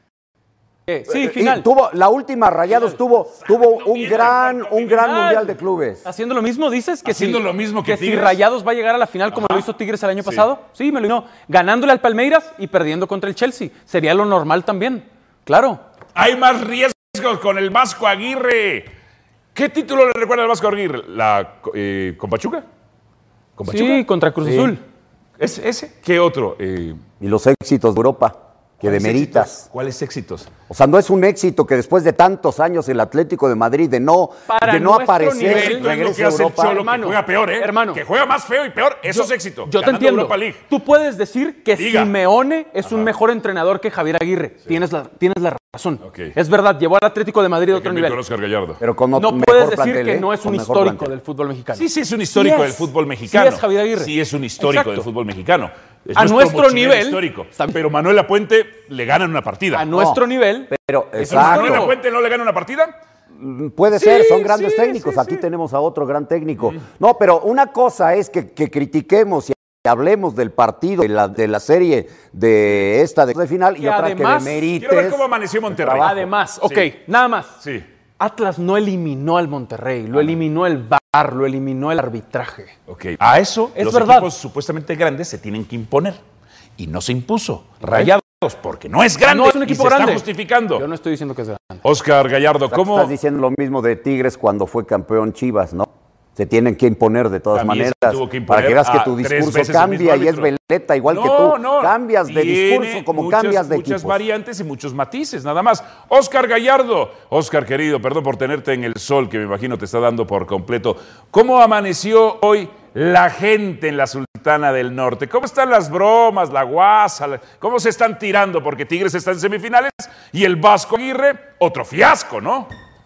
Eh, Sí, Y final. tuvo, la última Rayados tuvo, tuvo un bien, gran, Marco, un gran final. Mundial de Clubes. Haciendo lo mismo, dices que Haciendo si, lo mismo que si Tigres. Rayados va a llegar a la final como lo hizo Tigres el año pasado. Sí, me lo no. Ganándole al Palmeiras y perdiendo contra el Chelsea. Sería lo normal también. Claro. Hay más riesgos con el Vasco Aguirre. ¿Qué título le recuerda al Vasco Aguirre? ¿La, eh, ¿Con Pachuca? ¿Con Pachuca? Sí, contra Cruz Sí. Azul. ¿Es ese? ¿Qué otro? Eh, Y los éxitos de Europa, que ¿cuáles demeritas. éxitos? ¿Cuáles éxitos? O sea, no es un éxito que después de tantos años el Atlético de Madrid de no, Para de no nuestro aparecer, nivel, Éxito es lo regrese que a hace el Europa. Cholo, Hermano, que juega peor, ¿eh? hermano. Que juega más feo y peor, eso es éxito. Yo te Ganando entiendo. Europa League. Tú puedes decir que Diga. Simeone es un mejor entrenador que Javier Aguirre. Tienes, la, tienes la razón. Ok. Es verdad, llevó al Atlético de Madrid a otro Déjenme nivel. con Oscar Gallardo. Pero con ot- No mejor puedes decir plantel, que ¿eh? no es Con un mejor histórico plantel. del fútbol mexicano. Sí, sí, es un histórico Sí del es. fútbol mexicano. Sí es Javier Aguirre. Sí, es un histórico Exacto. del fútbol mexicano. Es A nuestro nuestro mochilero nivel, histórico. está- Pero Manuel Lapuente le gana en una partida. A nuestro nivel, Pero, Es ¿A Manuel exacto. Lapuente no le gana una partida? Puede Sí, ser, son grandes sí, técnicos. sí, Aquí sí. tenemos a otro gran técnico. No, pero una cosa es que, que critiquemos y hablemos del partido, de la, de la serie de esta de, de final y, y otra además, que demerites. Quiero ver cómo amaneció Monterrey. Además, ok, sí. nada más. Sí. Atlas no eliminó al Monterrey, lo eliminó el V A R, lo eliminó el arbitraje. Ok, a eso es los verdad. equipos supuestamente grandes se tienen que imponer. Y no se impuso. Rayados, porque no es grande. No es un equipo y se grande. está justificando. Yo no estoy diciendo que es grande. Oscar Gallardo, ¿cómo? Estás diciendo lo mismo de Tigres cuando fue campeón Chivas, ¿no? Se tienen que imponer de todas También maneras que para que veas que tu discurso cambia y es veleta igual no, que tú. No, cambias de discurso como muchas, cambias de muchas equipos. variantes y muchos matices, nada más. Oscar Gallardo, Oscar querido, perdón por tenerte en el sol, que me imagino te está dando por completo. ¿Cómo amaneció hoy la gente en la Sultana del Norte? ¿Cómo están las bromas, la guasa? ¿Cómo se están tirando? Porque Tigres está en semifinales y el Vasco Aguirre, otro fiasco, ¿no?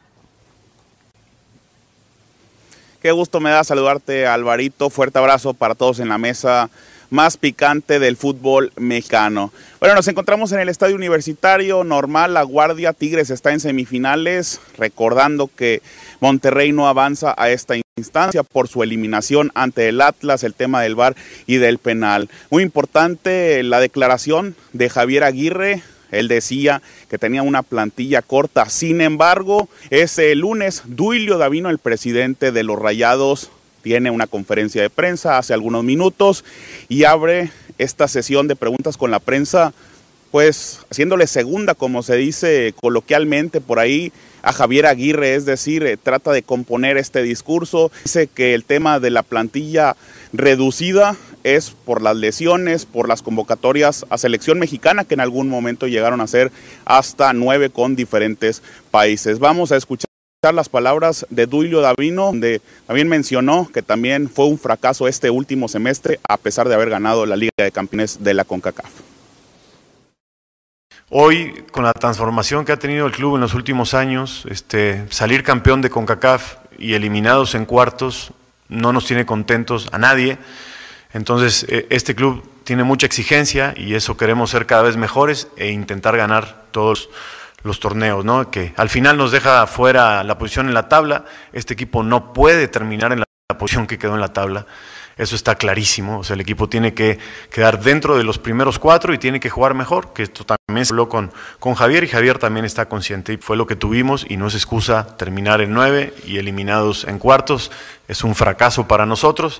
Qué gusto me da saludarte, Alvarito. Fuerte abrazo para todos en la mesa más picante del fútbol mexicano. Bueno, nos encontramos en el Estadio Universitario, normal, La Guardia. Tigres está en semifinales, recordando que Monterrey no avanza a esta instancia por su eliminación ante el Atlas, el tema del V A R y del penal. Muy importante la declaración de Javier Aguirre. Él decía que tenía una plantilla corta. Sin embargo, ese lunes, Duilio Davino, el presidente de los Rayados, tiene una conferencia de prensa hace algunos minutos y abre esta sesión de preguntas con la prensa, pues haciéndole segunda, como se dice coloquialmente por ahí, a Javier Aguirre, es decir, eh, trata de componer este discurso. Dice que el tema de la plantilla reducida es por las lesiones, por las convocatorias a selección mexicana, que en algún momento llegaron a ser hasta nueve con diferentes países. Vamos a escuchar las palabras de Duilio Davino, donde también mencionó que también fue un fracaso este último semestre, a pesar de haber ganado la Liga de Campeones de la CONCACAF. Hoy, con la transformación que ha tenido el club en los últimos años, este, salir campeón de CONCACAF y eliminados en cuartos no nos tiene contentos a nadie. Entonces, este club tiene mucha exigencia y eso queremos ser cada vez mejores e intentar ganar todos los torneos, ¿no? Que al final nos deja fuera la posición en la tabla. Este equipo no puede terminar en la posición que quedó en la tabla. Eso está clarísimo. O sea, el equipo tiene que quedar dentro de los primeros cuatro y tiene que jugar mejor, que esto también se habló con, con Javier y Javier también está consciente y fue lo que tuvimos y no es excusa terminar en nueve y eliminados en cuartos. Es un fracaso para nosotros.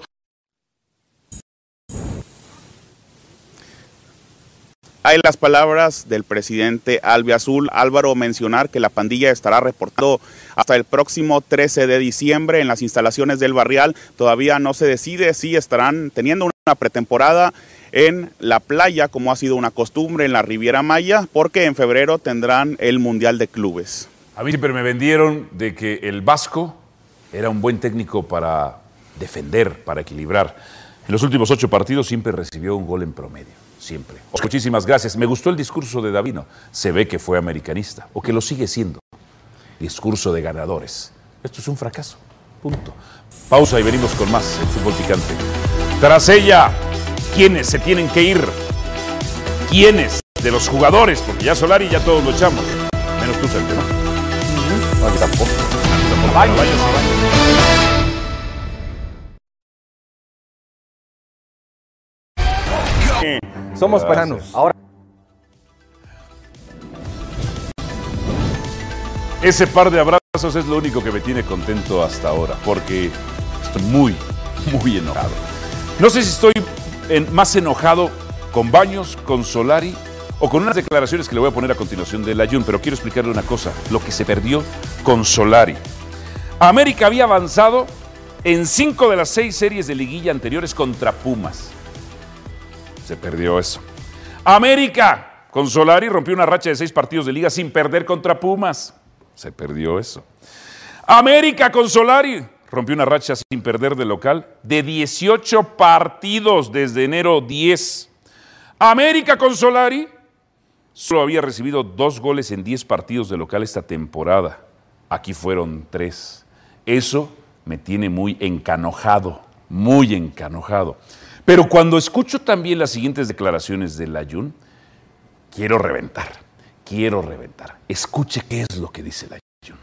Hay las palabras del presidente albiazul. Álvaro, mencionar que la pandilla estará reportando hasta el próximo trece de diciembre en las instalaciones del Barrial. Todavía no se decide si estarán teniendo una pretemporada en la playa, como ha sido una costumbre en la Riviera Maya, porque en febrero tendrán el Mundial de Clubes. A mí siempre me vendieron de que el Vasco era un buen técnico para defender, para equilibrar. En los últimos ocho partidos siempre recibió un gol en promedio. Siempre. Muchísimas gracias. Me gustó el discurso de Davino. Se ve que fue americanista, o que lo sigue siendo. Discurso de ganadores. Esto es un fracaso. Punto. Pausa y venimos con más en Fútbol Picante. Tras ella, ¿quiénes se tienen que ir? ¿Quiénes de los jugadores? Porque ya Solari ya todos lo echamos. Menos tú, Sergio, ¿no? No, tampoco. Vaya, vaya, vaya. Somos paisanos. Ahora. Ese par de abrazos es lo único que me tiene contento hasta ahora, porque estoy muy, muy enojado. No sé si estoy en, más enojado con Baños, con Solari o con unas declaraciones que le voy a poner a continuación de Layún, pero quiero explicarle una cosa, lo que se perdió con Solari. América había avanzado en cinco de las seis series de liguilla anteriores contra Pumas. Se perdió eso. América, con Solari, rompió una racha de seis partidos de liga sin perder contra Pumas. Se perdió eso. América, con Solari, rompió una racha sin perder de local de dieciocho partidos desde enero diez. América, con Solari, solo había recibido dos goles en diez partidos de local esta temporada. Aquí fueron tres. Eso me tiene muy encanojado, muy encanojado. Pero cuando escucho también las siguientes declaraciones de Layún, quiero reventar, quiero reventar. Escuche qué es lo que dice Layún.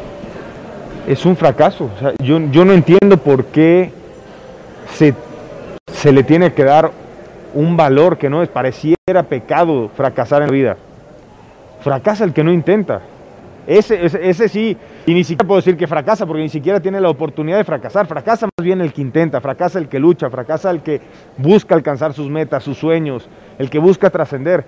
Es un fracaso. O sea, yo, yo no entiendo por qué se se le tiene que dar un valor que no es, pareciera pecado fracasar en la vida. Fracasa el que no intenta. Ese, ese, ese sí, y ni siquiera puedo decir que fracasa, porque ni siquiera tiene la oportunidad de fracasar. Fracasa más bien el que intenta, fracasa el que lucha, fracasa el que busca alcanzar sus metas, sus sueños, el que busca trascender.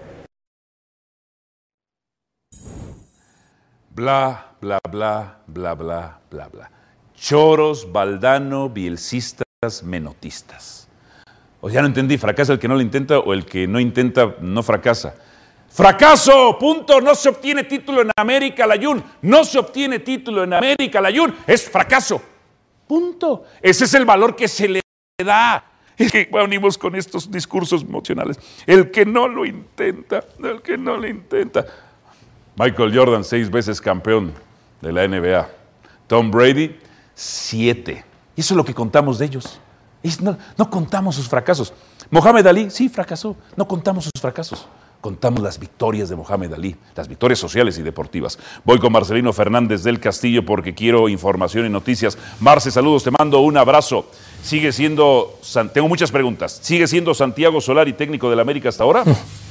Bla, bla, bla, bla, bla, bla, bla. Choros, Valdano, bielcistas, menotistas. O ya no entendí, ¿fracasa el que no lo intenta o el que no intenta no fracasa? ¡Fracaso! ¡Punto! No se obtiene título en América, Layún. No se obtiene título en América, Layún. Es fracaso. Punto. Ese es el valor que se le da. Es que venimos con estos discursos emocionales. El que no lo intenta, el que no lo intenta. Michael Jordan, seis veces campeón de la N B A. Tom Brady, siete. Y eso es lo que contamos de ellos. Es, no, no contamos sus fracasos. Mohamed Ali, sí, fracasó. No contamos sus fracasos. Contamos las victorias de Mohamed Ali, las victorias sociales y deportivas. Voy con Marcelino Fernández del Castillo porque quiero información y noticias. Marce, saludos, te mando un abrazo. Sigue siendo, tengo muchas preguntas. ¿Sigue siendo Santiago Solari técnico del América hasta ahora?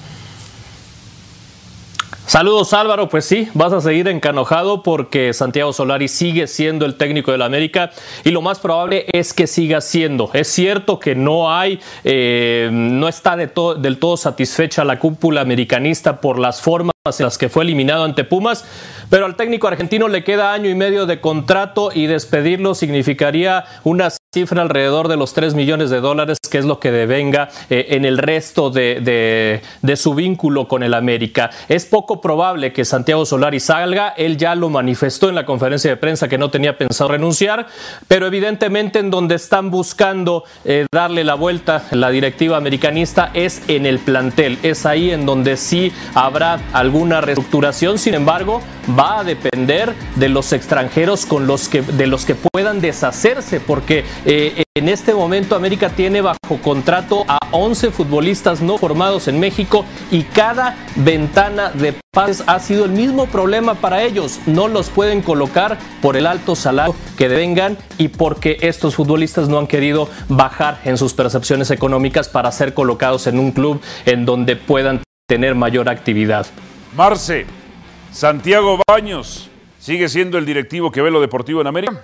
Saludos, Álvaro. Pues sí, vas a seguir encanojado porque Santiago Solari sigue siendo el técnico del América y lo más probable es que siga siendo. Es cierto que no hay, eh, no está de to- del todo satisfecha la cúpula americanista por las formas en las que fue eliminado ante Pumas, pero al técnico argentino le queda año y medio de contrato y despedirlo significaría una cifra alrededor de los tres millones de dólares, que es lo que devenga eh, en el resto de, de, de su vínculo con el América. Es poco probable que Santiago Solari salga, él ya lo manifestó en la conferencia de prensa que no tenía pensado renunciar, pero evidentemente en donde están buscando eh, darle la vuelta la directiva americanista es en el plantel, es ahí en donde sí habrá alguna reestructuración. Sin embargo, va a depender de los extranjeros con los que, de los que puedan deshacerse, porque eh, en este momento América tiene bajo contrato a once futbolistas no formados en México y cada ventana de pases ha sido el mismo problema para ellos. No los pueden colocar por el alto salario que devengan y porque estos futbolistas no han querido bajar en sus percepciones económicas para ser colocados en un club en donde puedan tener mayor actividad. Marce, Santiago Baños, ¿sigue siendo el directivo que ve lo deportivo en América?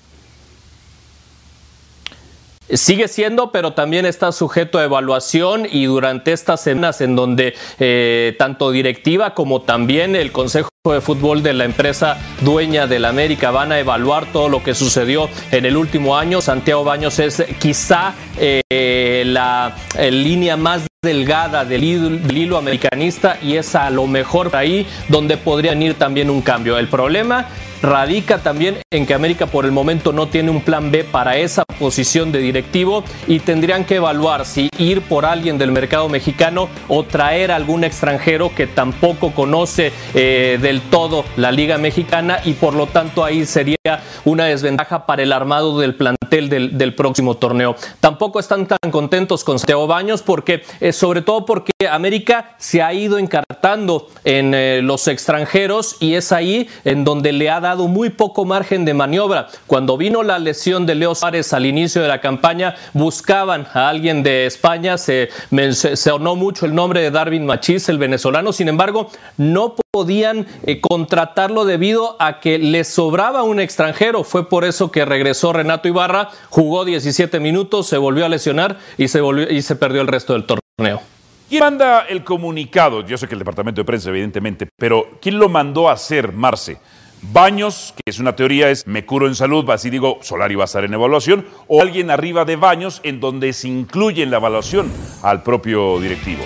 Sigue siendo, pero también está sujeto a evaluación y durante estas semanas en donde eh, tanto directiva como también el Consejo de Fútbol de la empresa dueña del América van a evaluar todo lo que sucedió en el último año. Santiago Baños es quizá eh, la eh, línea más delgada del hilo, del hilo americanista y es a lo mejor ahí donde podría venir también un cambio. El problema radica también en que América por el momento no tiene un plan B para esa posición de directivo y tendrían que evaluar si ir por alguien del mercado mexicano o traer a algún extranjero que tampoco conoce eh, del todo la Liga Mexicana y por lo tanto ahí sería una desventaja para el armado del plantel del, del próximo torneo. Tampoco están tan contentos con Santiago Baños porque eh, sobre todo porque América se ha ido encartando en eh, los extranjeros y es ahí en donde le ha dado muy poco margen de maniobra. Cuando vino la lesión de Leo Suárez al inicio de la campaña, buscaban a alguien de España, se sonó mucho el nombre de Darwin Machís, el venezolano, sin embargo, no podían eh, contratarlo debido a que les sobraba un extranjero. Fue por eso que regresó Renato Ibarra, jugó diecisiete minutos, se volvió a lesionar y se, volvió, y se perdió el resto del torneo. ¿Quién manda el comunicado? Yo sé que el departamento de prensa, evidentemente, pero ¿quién lo mandó a hacer, Marce? Baños, que es una teoría, es me curo en salud, así digo, Solari va a estar en evaluación, o alguien arriba de Baños en donde se incluye en la evaluación al propio directivo.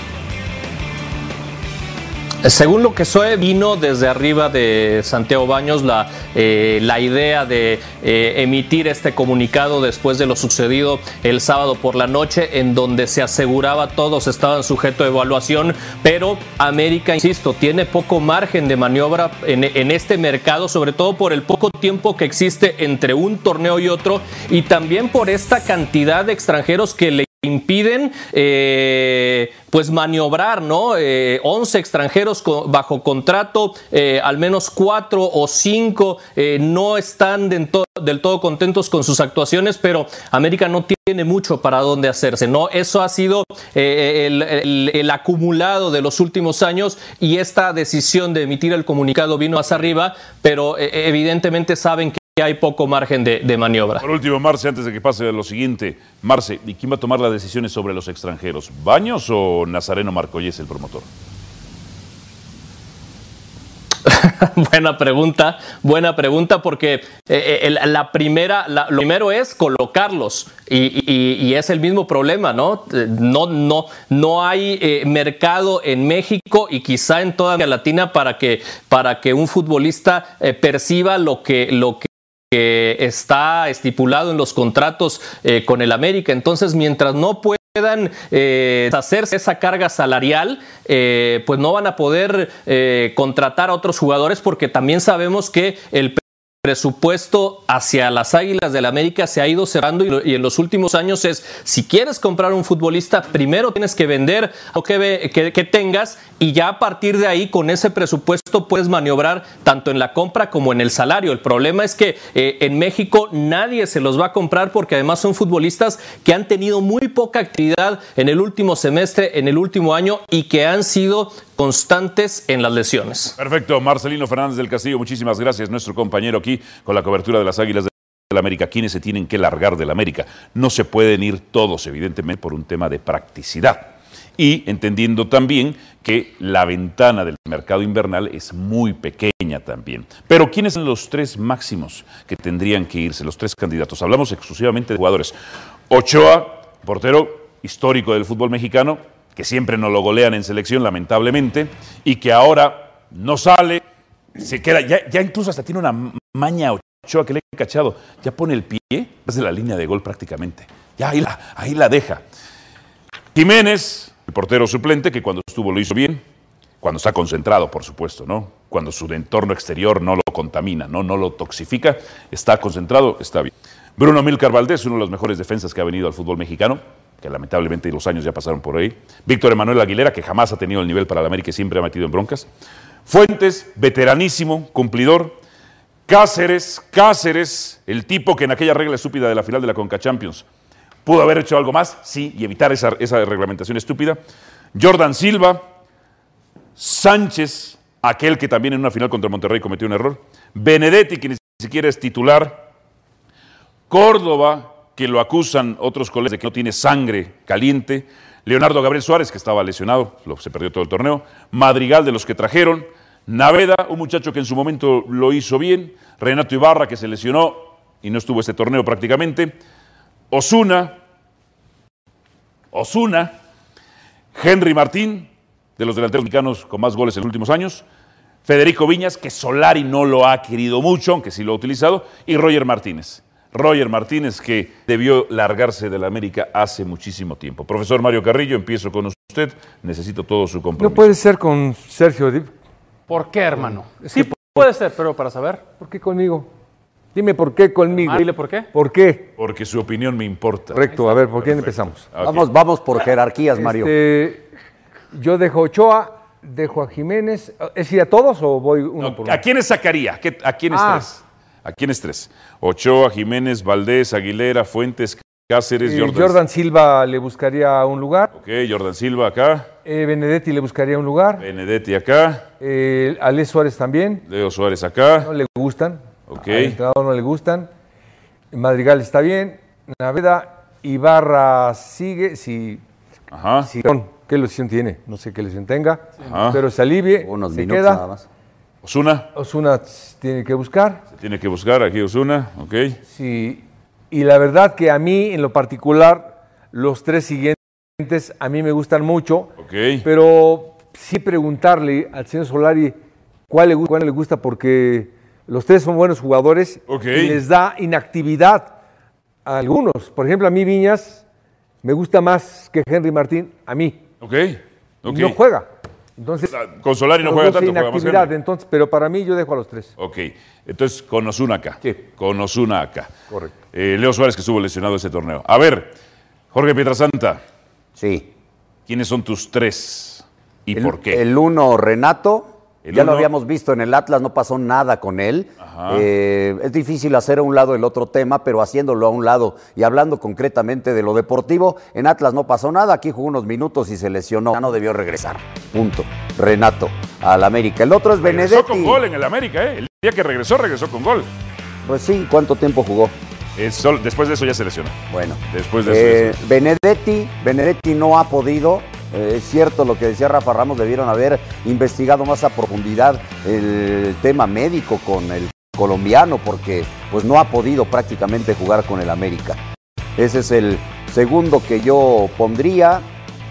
Según lo que soy, vino desde arriba de Santiago Baños la, eh, la idea de eh, emitir este comunicado después de lo sucedido el sábado por la noche, en donde se aseguraba todos estaban sujetos a evaluación, pero América, insisto, tiene poco margen de maniobra en, en este mercado, sobre todo por el poco tiempo que existe entre un torneo y otro, y también por esta cantidad de extranjeros que le impiden eh, pues maniobrar, ¿no? Eh, once extranjeros con, bajo contrato, eh, al menos cuatro o cinco eh, no están de to del todo contentos con sus actuaciones, pero América no tiene mucho para dónde hacerse, ¿no? Eso ha sido eh, el, el, el acumulado de los últimos años y esta decisión de emitir el comunicado vino más arriba, pero eh, evidentemente saben que que hay poco margen de, de maniobra. Por último, Marce, antes de que pase lo siguiente, Marce, ¿y quién va a tomar las decisiones sobre los extranjeros? ¿Baños o Nazareno Marcollés, el promotor? Buena pregunta, buena pregunta, porque eh, la primera, la, lo primero es colocarlos y, y, y es el mismo problema, ¿no? No, no, no hay eh, mercado en México y quizá en toda América Latina para que, para que un futbolista eh, perciba lo que, lo que que está estipulado en los contratos eh, con el América. Entonces, mientras no puedan eh, hacerse esa carga salarial, eh, pues no van a poder eh, contratar a otros jugadores, porque también sabemos que el presupuesto hacia las Águilas del América se ha ido cerrando y, y en los últimos años es, si quieres comprar un futbolista, primero tienes que vender lo que, que, que tengas y ya a partir de ahí con ese presupuesto puedes maniobrar tanto en la compra como en el salario. El problema es que eh, en México nadie se los va a comprar porque además son futbolistas que han tenido muy poca actividad en el último semestre, en el último año y que han sido constantes en las lesiones. Perfecto, Marcelino Fernández del Castillo, muchísimas gracias, nuestro compañero aquí con la cobertura de las Águilas del América. ¿Quiénes se tienen que largar del América? No se pueden ir todos, evidentemente, por un tema de practicidad. Y entendiendo también que la ventana del mercado invernal es muy pequeña también. Pero ¿quiénes son los tres máximos que tendrían que irse, los tres candidatos? Hablamos exclusivamente de jugadores. Ochoa, portero histórico del fútbol mexicano, que siempre nos lo golean en selección, lamentablemente, y que ahora no sale, se queda, ya, ya incluso hasta tiene una maña Ochoa que le he cachado, ya pone el pie desde la línea de gol prácticamente, ya ahí la, ahí la deja. Jiménez, el portero suplente, que cuando estuvo lo hizo bien, cuando está concentrado, por supuesto, ¿no? Cuando su entorno exterior no lo contamina, no, no lo toxifica, está concentrado, está bien. Bruno Milcar Valdés, uno de los mejores defensas que ha venido al fútbol mexicano, que lamentablemente los años ya pasaron por ahí. Víctor Emanuel Aguilera, que jamás ha tenido el nivel para el América y siempre ha metido en broncas. Fuentes, veteranísimo, cumplidor. Cáceres, Cáceres, el tipo que en aquella regla estúpida de la final de la Conca Champions pudo haber hecho algo más, sí, y evitar esa, esa reglamentación estúpida. Jordan Silva, Sánchez, aquel que también en una final contra Monterrey cometió un error. Benedetti, que ni siquiera es titular. Córdoba, que lo acusan otros colegas de que no tiene sangre caliente. Leonardo Gabriel Suárez, que estaba lesionado, lo, se perdió todo el torneo. Madrigal, de los que trajeron. Naveda, un muchacho que en su momento lo hizo bien. Renato Ibarra, que se lesionó y no estuvo este torneo prácticamente. Osuna. Osuna. Henry Martín, de los delanteros mexicanos con más goles en los últimos años. Federico Viñas, que Solari no lo ha querido mucho, aunque sí lo ha utilizado. Y Roger Martínez. Roger Martínez, que debió largarse de la América hace muchísimo tiempo. Profesor Mario Carrillo, empiezo con usted. Necesito todo su compromiso. No puede ser con Sergio Dip. ¿Por qué, hermano? Sí puede ser, pero para saber. ¿Por qué conmigo? Dime por qué conmigo. Dile por qué. ¿Por qué? Porque su opinión me importa. Correcto. A ver, ¿por quién empezamos? Okay. Vamos, vamos por jerarquías, Mario. Este, yo dejo a Ochoa, dejo a Jiménez. ¿Es decir, a todos o voy uno no, por uno? ¿A quiénes sacaría? ¿A quiénes ah. tres? ¿A quiénes tres? Ochoa, Jiménez, Valdés, Aguilera, Fuentes, Cáceres, eh, Jordan. Jordan Silva le buscaría un lugar. Ok, Jordan Silva acá. Eh, Benedetti le buscaría un lugar. Benedetti acá. Eh, Ale Suárez también. Leo Suárez acá. No le gustan. Ok. Al entrenador no le gustan. Madrigal está bien. Naveda, Ibarra sigue. Si, Ajá. Si, ¿Qué lesión tiene? No sé qué lesión tenga. Ajá. Pero se alivie. Unos se minutos queda. nada más. Osuna. Osuna tiene que buscar. Se tiene que buscar aquí Osuna, ok. Sí, y la verdad que a mí en lo particular los tres siguientes a mí me gustan mucho, okay. Pero sí preguntarle al señor Solari cuál le, cuál le gusta porque los tres son buenos jugadores okay. Y les da inactividad a algunos. Por ejemplo, a mí Viñas me gusta más que Henry Martín, a mí. Okay. Okay. Y no juega. Entonces, con Solari no juega tanto, juega más Henry. Entonces, pero para mí yo dejo a los tres. Ok, entonces con Osuna acá. Sí. Con Osuna acá. Correcto. Eh, Leo Suárez, que estuvo lesionado ese torneo. A ver, Jorge Pietrasanta. Sí. ¿Quiénes son tus tres y el, por qué? El uno, Renato. El ya uno, lo habíamos visto en el Atlas, no pasó nada con él. Eh, es difícil hacer a un lado el otro tema, pero haciéndolo a un lado y hablando concretamente de lo deportivo, en Atlas no pasó nada, aquí jugó unos minutos y se lesionó, ya no debió regresar, punto. Renato, al América. El otro es Benedetti. Regresó con gol en el América, ¿eh? El día que regresó, regresó con gol. Pues sí, ¿cuánto tiempo jugó? Eh, sol, después de eso ya se lesionó. Bueno. Después de eh, eso. Ya se... Benedetti, Benedetti no ha podido. Eh, es cierto lo que decía Rafa Ramos, debieron haber investigado más a profundidad el tema médico con el colombiano, porque pues no ha podido prácticamente jugar con el América. Ese es el segundo que yo pondría,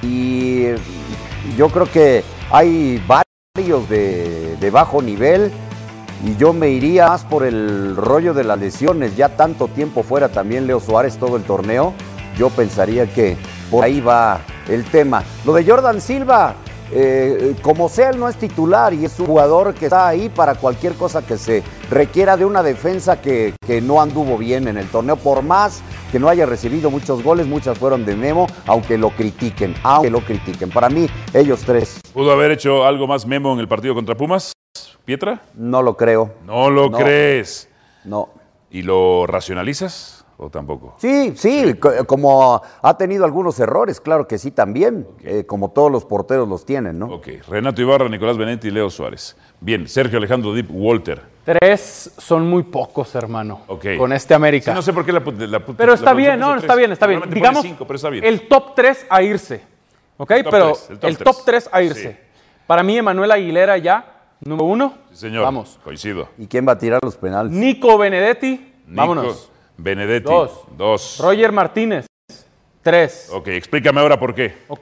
y yo creo que hay varios de, de bajo nivel, y yo me iría más por el rollo de las lesiones, ya tanto tiempo fuera también Leo Suárez todo el torneo, yo pensaría que por ahí va el tema. Lo de Jordan Silva, eh, como sea, él no es titular y es un jugador que está ahí para cualquier cosa que se requiera de una defensa que, que no anduvo bien en el torneo, por más que no haya recibido muchos goles, muchas fueron de Memo, aunque lo critiquen, aunque lo critiquen. Para mí, ellos tres. ¿Pudo haber hecho algo más Memo en el partido contra Pumas, Pietra? No lo creo. ¿No lo no, crees? No. ¿Y lo racionalizas? ¿O tampoco? Sí, sí, como ha tenido algunos errores, claro que sí también, okay. eh, como todos los porteros los tienen, ¿no? Ok, Renato Ibarra, Nicolás Benedetti y Leo Suárez. Bien, Sergio Alejandro Dip Walter. Tres son muy pocos, hermano, okay. con este América. Sí, no sé por qué la... la, la pero está la bien, no, está bien, está bien. Digamos, cinco, pero está bien. El top tres a irse, ¿ok? El top pero tres, el top el top tres a irse. Sí. Para mí, Emanuel Aguilera ya, número uno. Sí, señor, vamos. Coincido. ¿Y quién va a tirar los penales? Nico Benedetti, Nico. vámonos. Benedetti, dos. dos. Roger Martínez, tres. Ok, explícame ahora por qué. Ok.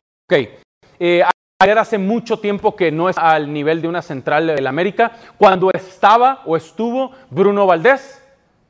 Eh, ayer hace mucho tiempo que no es al nivel de una central del América. Cuando estaba o estuvo Bruno Valdés,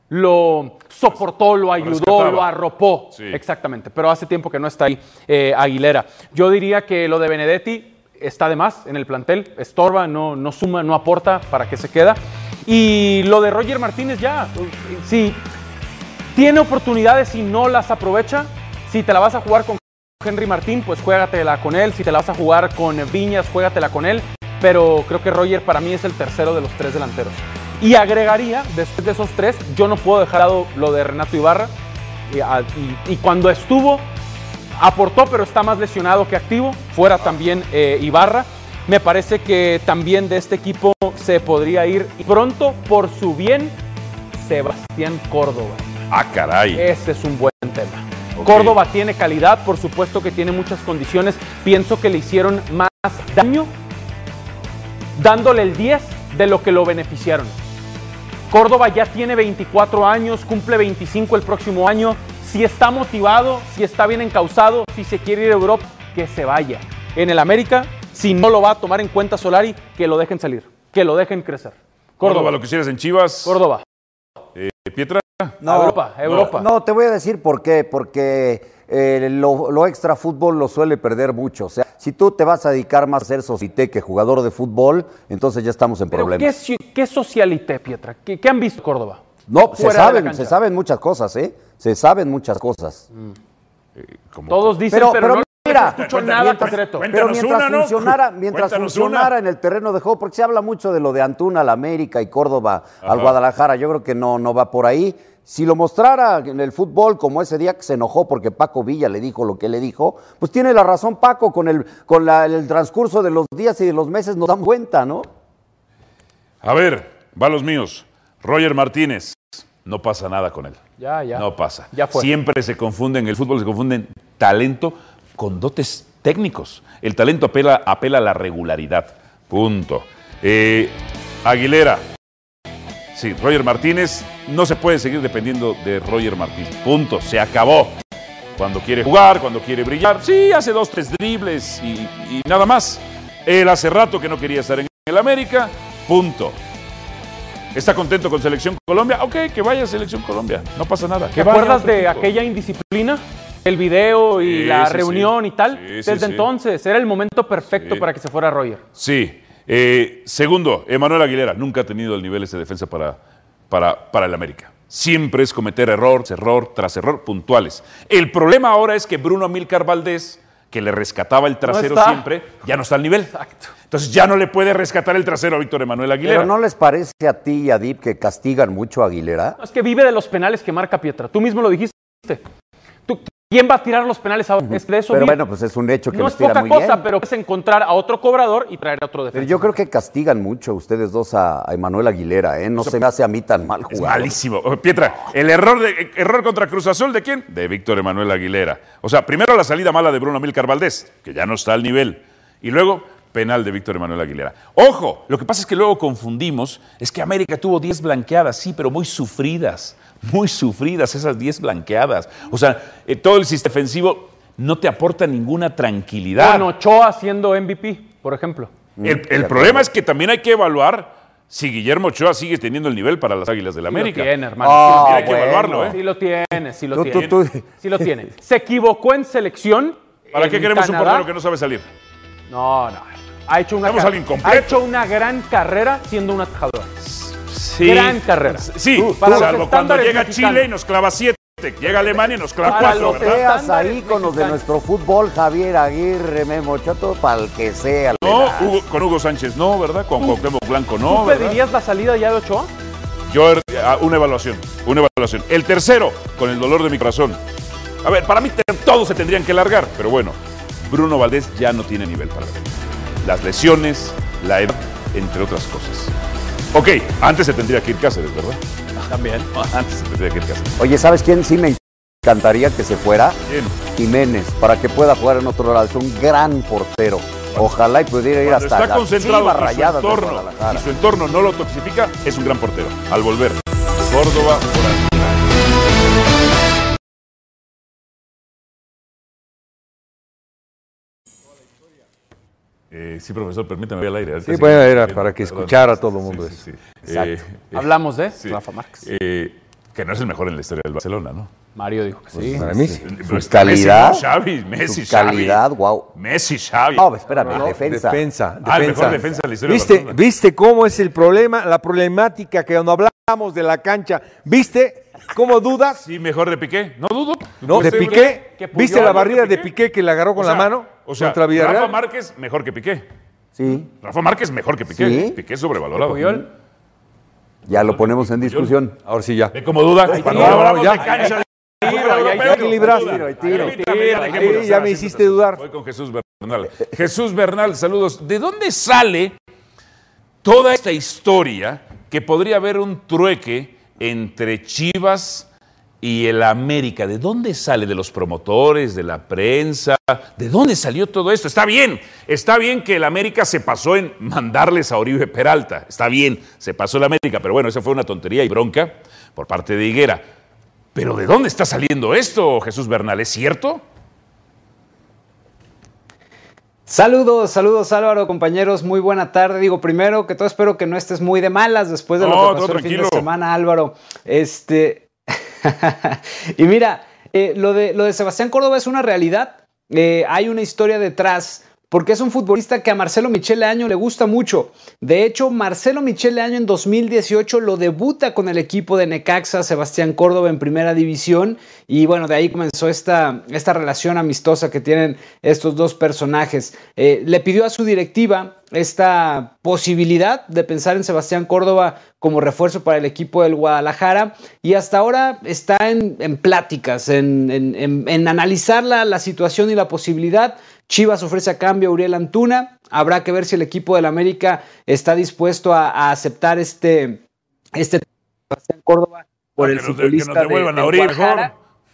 lo soportó, lo ayudó, lo, lo arropó. Sí. Exactamente, pero hace tiempo que no está ahí eh, Aguilera. Yo diría que lo de Benedetti está de más en el plantel, estorba, no, no suma, no aporta, para qué se queda. Y lo de Roger Martínez ya, sí. Tiene oportunidades y no las aprovecha. Si te la vas a jugar con Henry Martín, pues juégatela con él. Si te la vas a jugar con Viñas, juégatela con él. Pero creo que Roger para mí es el tercero de los tres delanteros. Y agregaría, después de esos tres, yo no puedo dejar lado lo de Renato Ibarra. Y, y, y cuando estuvo, aportó, pero está más lesionado que activo. Fuera también eh, Ibarra. Me parece que también de este equipo se podría ir pronto, por su bien, Sebastián Córdoba. Ah, caray. Ese es un buen tema. Okay. Córdoba tiene calidad, por supuesto que tiene muchas condiciones. Pienso que le hicieron más daño dándole el diez de lo que lo beneficiaron. Córdoba ya tiene veinticuatro años, cumple veinticinco el próximo año. Si está motivado, si está bien encauzado, si se quiere ir a Europa, que se vaya. En el América, si no lo va a tomar en cuenta Solari, que lo dejen salir, que lo dejen crecer. Córdoba, Córdoba lo quisieras en Chivas. Córdoba. Eh, Pietra. No, Europa, Europa. No, te voy a decir por qué, porque eh, lo, lo extra fútbol lo suele perder mucho. O sea, si tú te vas a dedicar más a ser socialité que jugador de fútbol, entonces ya estamos en ¿Pero problemas. ¿Qué, qué socialité, Pietra? ¿Qué, ¿Qué han visto Córdoba? No, se saben, se saben muchas cosas, ¿eh? Se saben muchas cosas. Mm. Eh, Todos dicen, pero, pero, pero no mira, no escucho nada concreto. Pero mientras una, ¿no? funcionara, mientras funcionara en el terreno de juego, porque se habla mucho de lo de Antuna al América y Córdoba Ajá. al Guadalajara, yo creo que no, no va por ahí. Si lo mostrara en el fútbol, como ese día que se enojó porque Paco Villa le dijo lo que le dijo, pues tiene la razón Paco, con el, con la, el transcurso de los días y de los meses nos dan cuenta, ¿no? A ver, va los míos. Roger Martínez, no pasa nada con él. Ya, ya. No pasa. Ya fue. Siempre se confunden, en el fútbol se confunden talento con dotes técnicos. El talento apela, apela a la regularidad. Punto. Eh, Aguilera. Sí, Roger Martínez, no se puede seguir dependiendo de Roger Martínez. Punto, se acabó. Cuando quiere jugar, cuando quiere brillar, sí, hace dos, tres dribles y, y nada más. Él hace rato que no quería estar en el América, punto. ¿Está contento con Selección Colombia? Ok, que vaya a Selección Colombia, no pasa nada. ¿Te acuerdas de equipo? aquella indisciplina? El video y sí, la sí, reunión sí. y tal. Sí, Desde sí, entonces, sí. era el momento perfecto sí. para que se fuera Roger. Sí. Eh, segundo, Emanuel Aguilera nunca ha tenido el nivel ese de defensa para, para, para el América. siempre es cometer error, error tras error, puntuales. El problema ahora es que Bruno Amílcar Valdés, que le rescataba el trasero No siempre, ya no está al nivel. Exacto. Entonces ya no le puede rescatar el trasero a Víctor Emanuel Aguilera. ¿Pero no les parece a ti y a Dip que castigan mucho a Aguilera? No, es que vive de los penales que marca Pietra. Tú mismo lo dijiste. ¿Tú, ¿Quién va a tirar los penales ahora? Es de eso Pero vive. bueno, pues es un hecho que no los es tira poca muy cosa, bien. pero es encontrar a otro cobrador y traer a otro defensor. Pero yo creo que castigan mucho ustedes dos a, a Emanuel Aguilera, ¿eh? No Eso se me hace a mí tan mal Es jugador. malísimo. Pietra, el error, de, error contra Cruz Azul, ¿de quién? De Víctor Emanuel Aguilera. O sea, primero la salida mala de Bruno Amílcar Valdés, que ya no está al nivel. Y luego, penal de Víctor Emanuel Aguilera. ¡Ojo! Lo que pasa es que luego confundimos, es que América tuvo diez blanqueadas, sí, pero muy sufridas. Muy sufridas esas diez blanqueadas. O sea, eh, todo el sistema defensivo no te aporta ninguna tranquilidad. Con Ochoa siendo M V P, por ejemplo. El, el problema es que también hay que evaluar si Guillermo Ochoa sigue teniendo el nivel para las Águilas del la América. Sí lo tiene, hermano. Oh, sí hay que bueno. evaluarlo, ¿eh? Sí lo tiene, sí lo Tú, tiene. tú, tú. Sí lo tiene. Se equivocó en selección. ¿Para en qué queremos Canadá. un portero que no sabe salir? No, no. Ha hecho una, Tenemos a alguien completo. ha hecho una gran carrera siendo un atajador. Sí. Gran carrera. Sí, Tú, para los salvo cuando estándares llega mexicanos. Chile y nos clava siete. Llega Alemania y nos clava Para cuatro, los ¿verdad? seas ahí con los de nuestro fútbol, Javier Aguirre, Memo Chato, para el que sea. No, Hugo- con Hugo Sánchez no, ¿verdad? Con Cuauhtémoc Blanco no, ¿Tú ¿verdad? pedirías la salida ya de Ochoa? Yo, eh, una evaluación, una evaluación. El tercero, con el dolor de mi corazón. A ver, para mí te- todos se tendrían que largar, pero bueno, Bruno Valdés ya no tiene nivel para ver. Las lesiones, la edad, entre otras cosas. Ok, antes se tendría que ir Cáceres, ¿verdad? También. Antes se tendría que ir Cáceres. Oye, ¿sabes quién sí me encantaría que se fuera? ¿Quién? Jiménez, para que pueda jugar en otro lado. Es un gran portero. Ojalá y pudiera ir Cuando hasta está las concentrado Chivas y su, Rayadas de entorno, Guadalajara. y su entorno no lo toxifica, es un gran portero. Al volver, Córdoba por Antuna. Eh, sí, profesor, permítame ver al aire. Sí, bueno, era para que escuchara a todo el mundo eso. Exacto. Eh, eh, Hablamos de sí. Rafa Márquez. Eh, que no es el mejor en la historia del Barcelona, ¿no? Mario dijo que sí. Para mí sí. Pero Su está Messi, calidad, no, Xavi, Messi, su calidad, Xavi. wow. Messi, Xavi. No, espérame, No, defensa. Defensa, Ah, el defensa. mejor defensa de la historia del ¿Viste, Barcelona. ¿Viste cómo es el problema, la problemática que cuando hablamos de la cancha? ¿Viste cómo dudas? Sí, mejor de Piqué. No dudo. ¿No? Pues, De eh, Piqué. que ¿Viste Puyol, la barrida de de Piqué que le agarró con O sea, la mano O sea, contra Villarreal? Rafa Márquez mejor que Piqué. Sí, Rafa Márquez mejor que Piqué. Sí. Piqué es sobrevalorado. Puyol. ya lo ponemos en discusión. Ahora sí ya. Ve cómo duda. Cuando tiro, hablamos ya. de cancha de Tiro, fútbol ya, europeo, ya equilibraste. duda. Tiro, Ay, tiro, permítame, ya dejémoslo Sí, ser, ya me siempre hiciste se- dudar. Voy con Jesús Bernal. Jesús Bernal, saludos. ¿De dónde sale toda esta historia que podría haber un trueque entre Chivas y el América? ¿De dónde sale? ¿De los promotores, de la prensa? ¿De dónde salió todo esto? Está bien, está bien que el América se pasó en mandarles a Oribe Peralta. Está bien, se pasó el América, pero bueno, esa fue una tontería y bronca por parte de Higuera. ¿Pero de dónde está saliendo esto, Jesús Bernal? ¿Es cierto? Saludos, saludos Álvaro, compañeros, muy buena tarde. Digo, primero que todo espero que no estés muy de malas después de No, lo que todo pasó el fin tranquilo. de semana, Álvaro. Este, y mira, eh, lo, de, lo de Sebastián Córdoba es una realidad. Eh, hay una historia detrás, porque es un futbolista que a Marcelo Michele Año le gusta mucho. De hecho, Marcelo Michele Año en dos mil dieciocho lo debuta con el equipo de Necaxa, Sebastián Córdoba en primera división, y bueno, de ahí comenzó esta, esta relación amistosa que tienen estos dos personajes. Eh, le pidió a su directiva esta posibilidad de pensar en Sebastián Córdoba como refuerzo para el equipo del Guadalajara, y hasta ahora está en, en pláticas, en, en, en, en analizar la, la situación y la posibilidad. Chivas ofrece a cambio a Uriel Antuna. Habrá que ver si el equipo del América está dispuesto a, a aceptar este, este Sebastián Córdoba por Ah, el que nos de- futbolista que nos devuelvan de, a del Uriel, Guadalajara.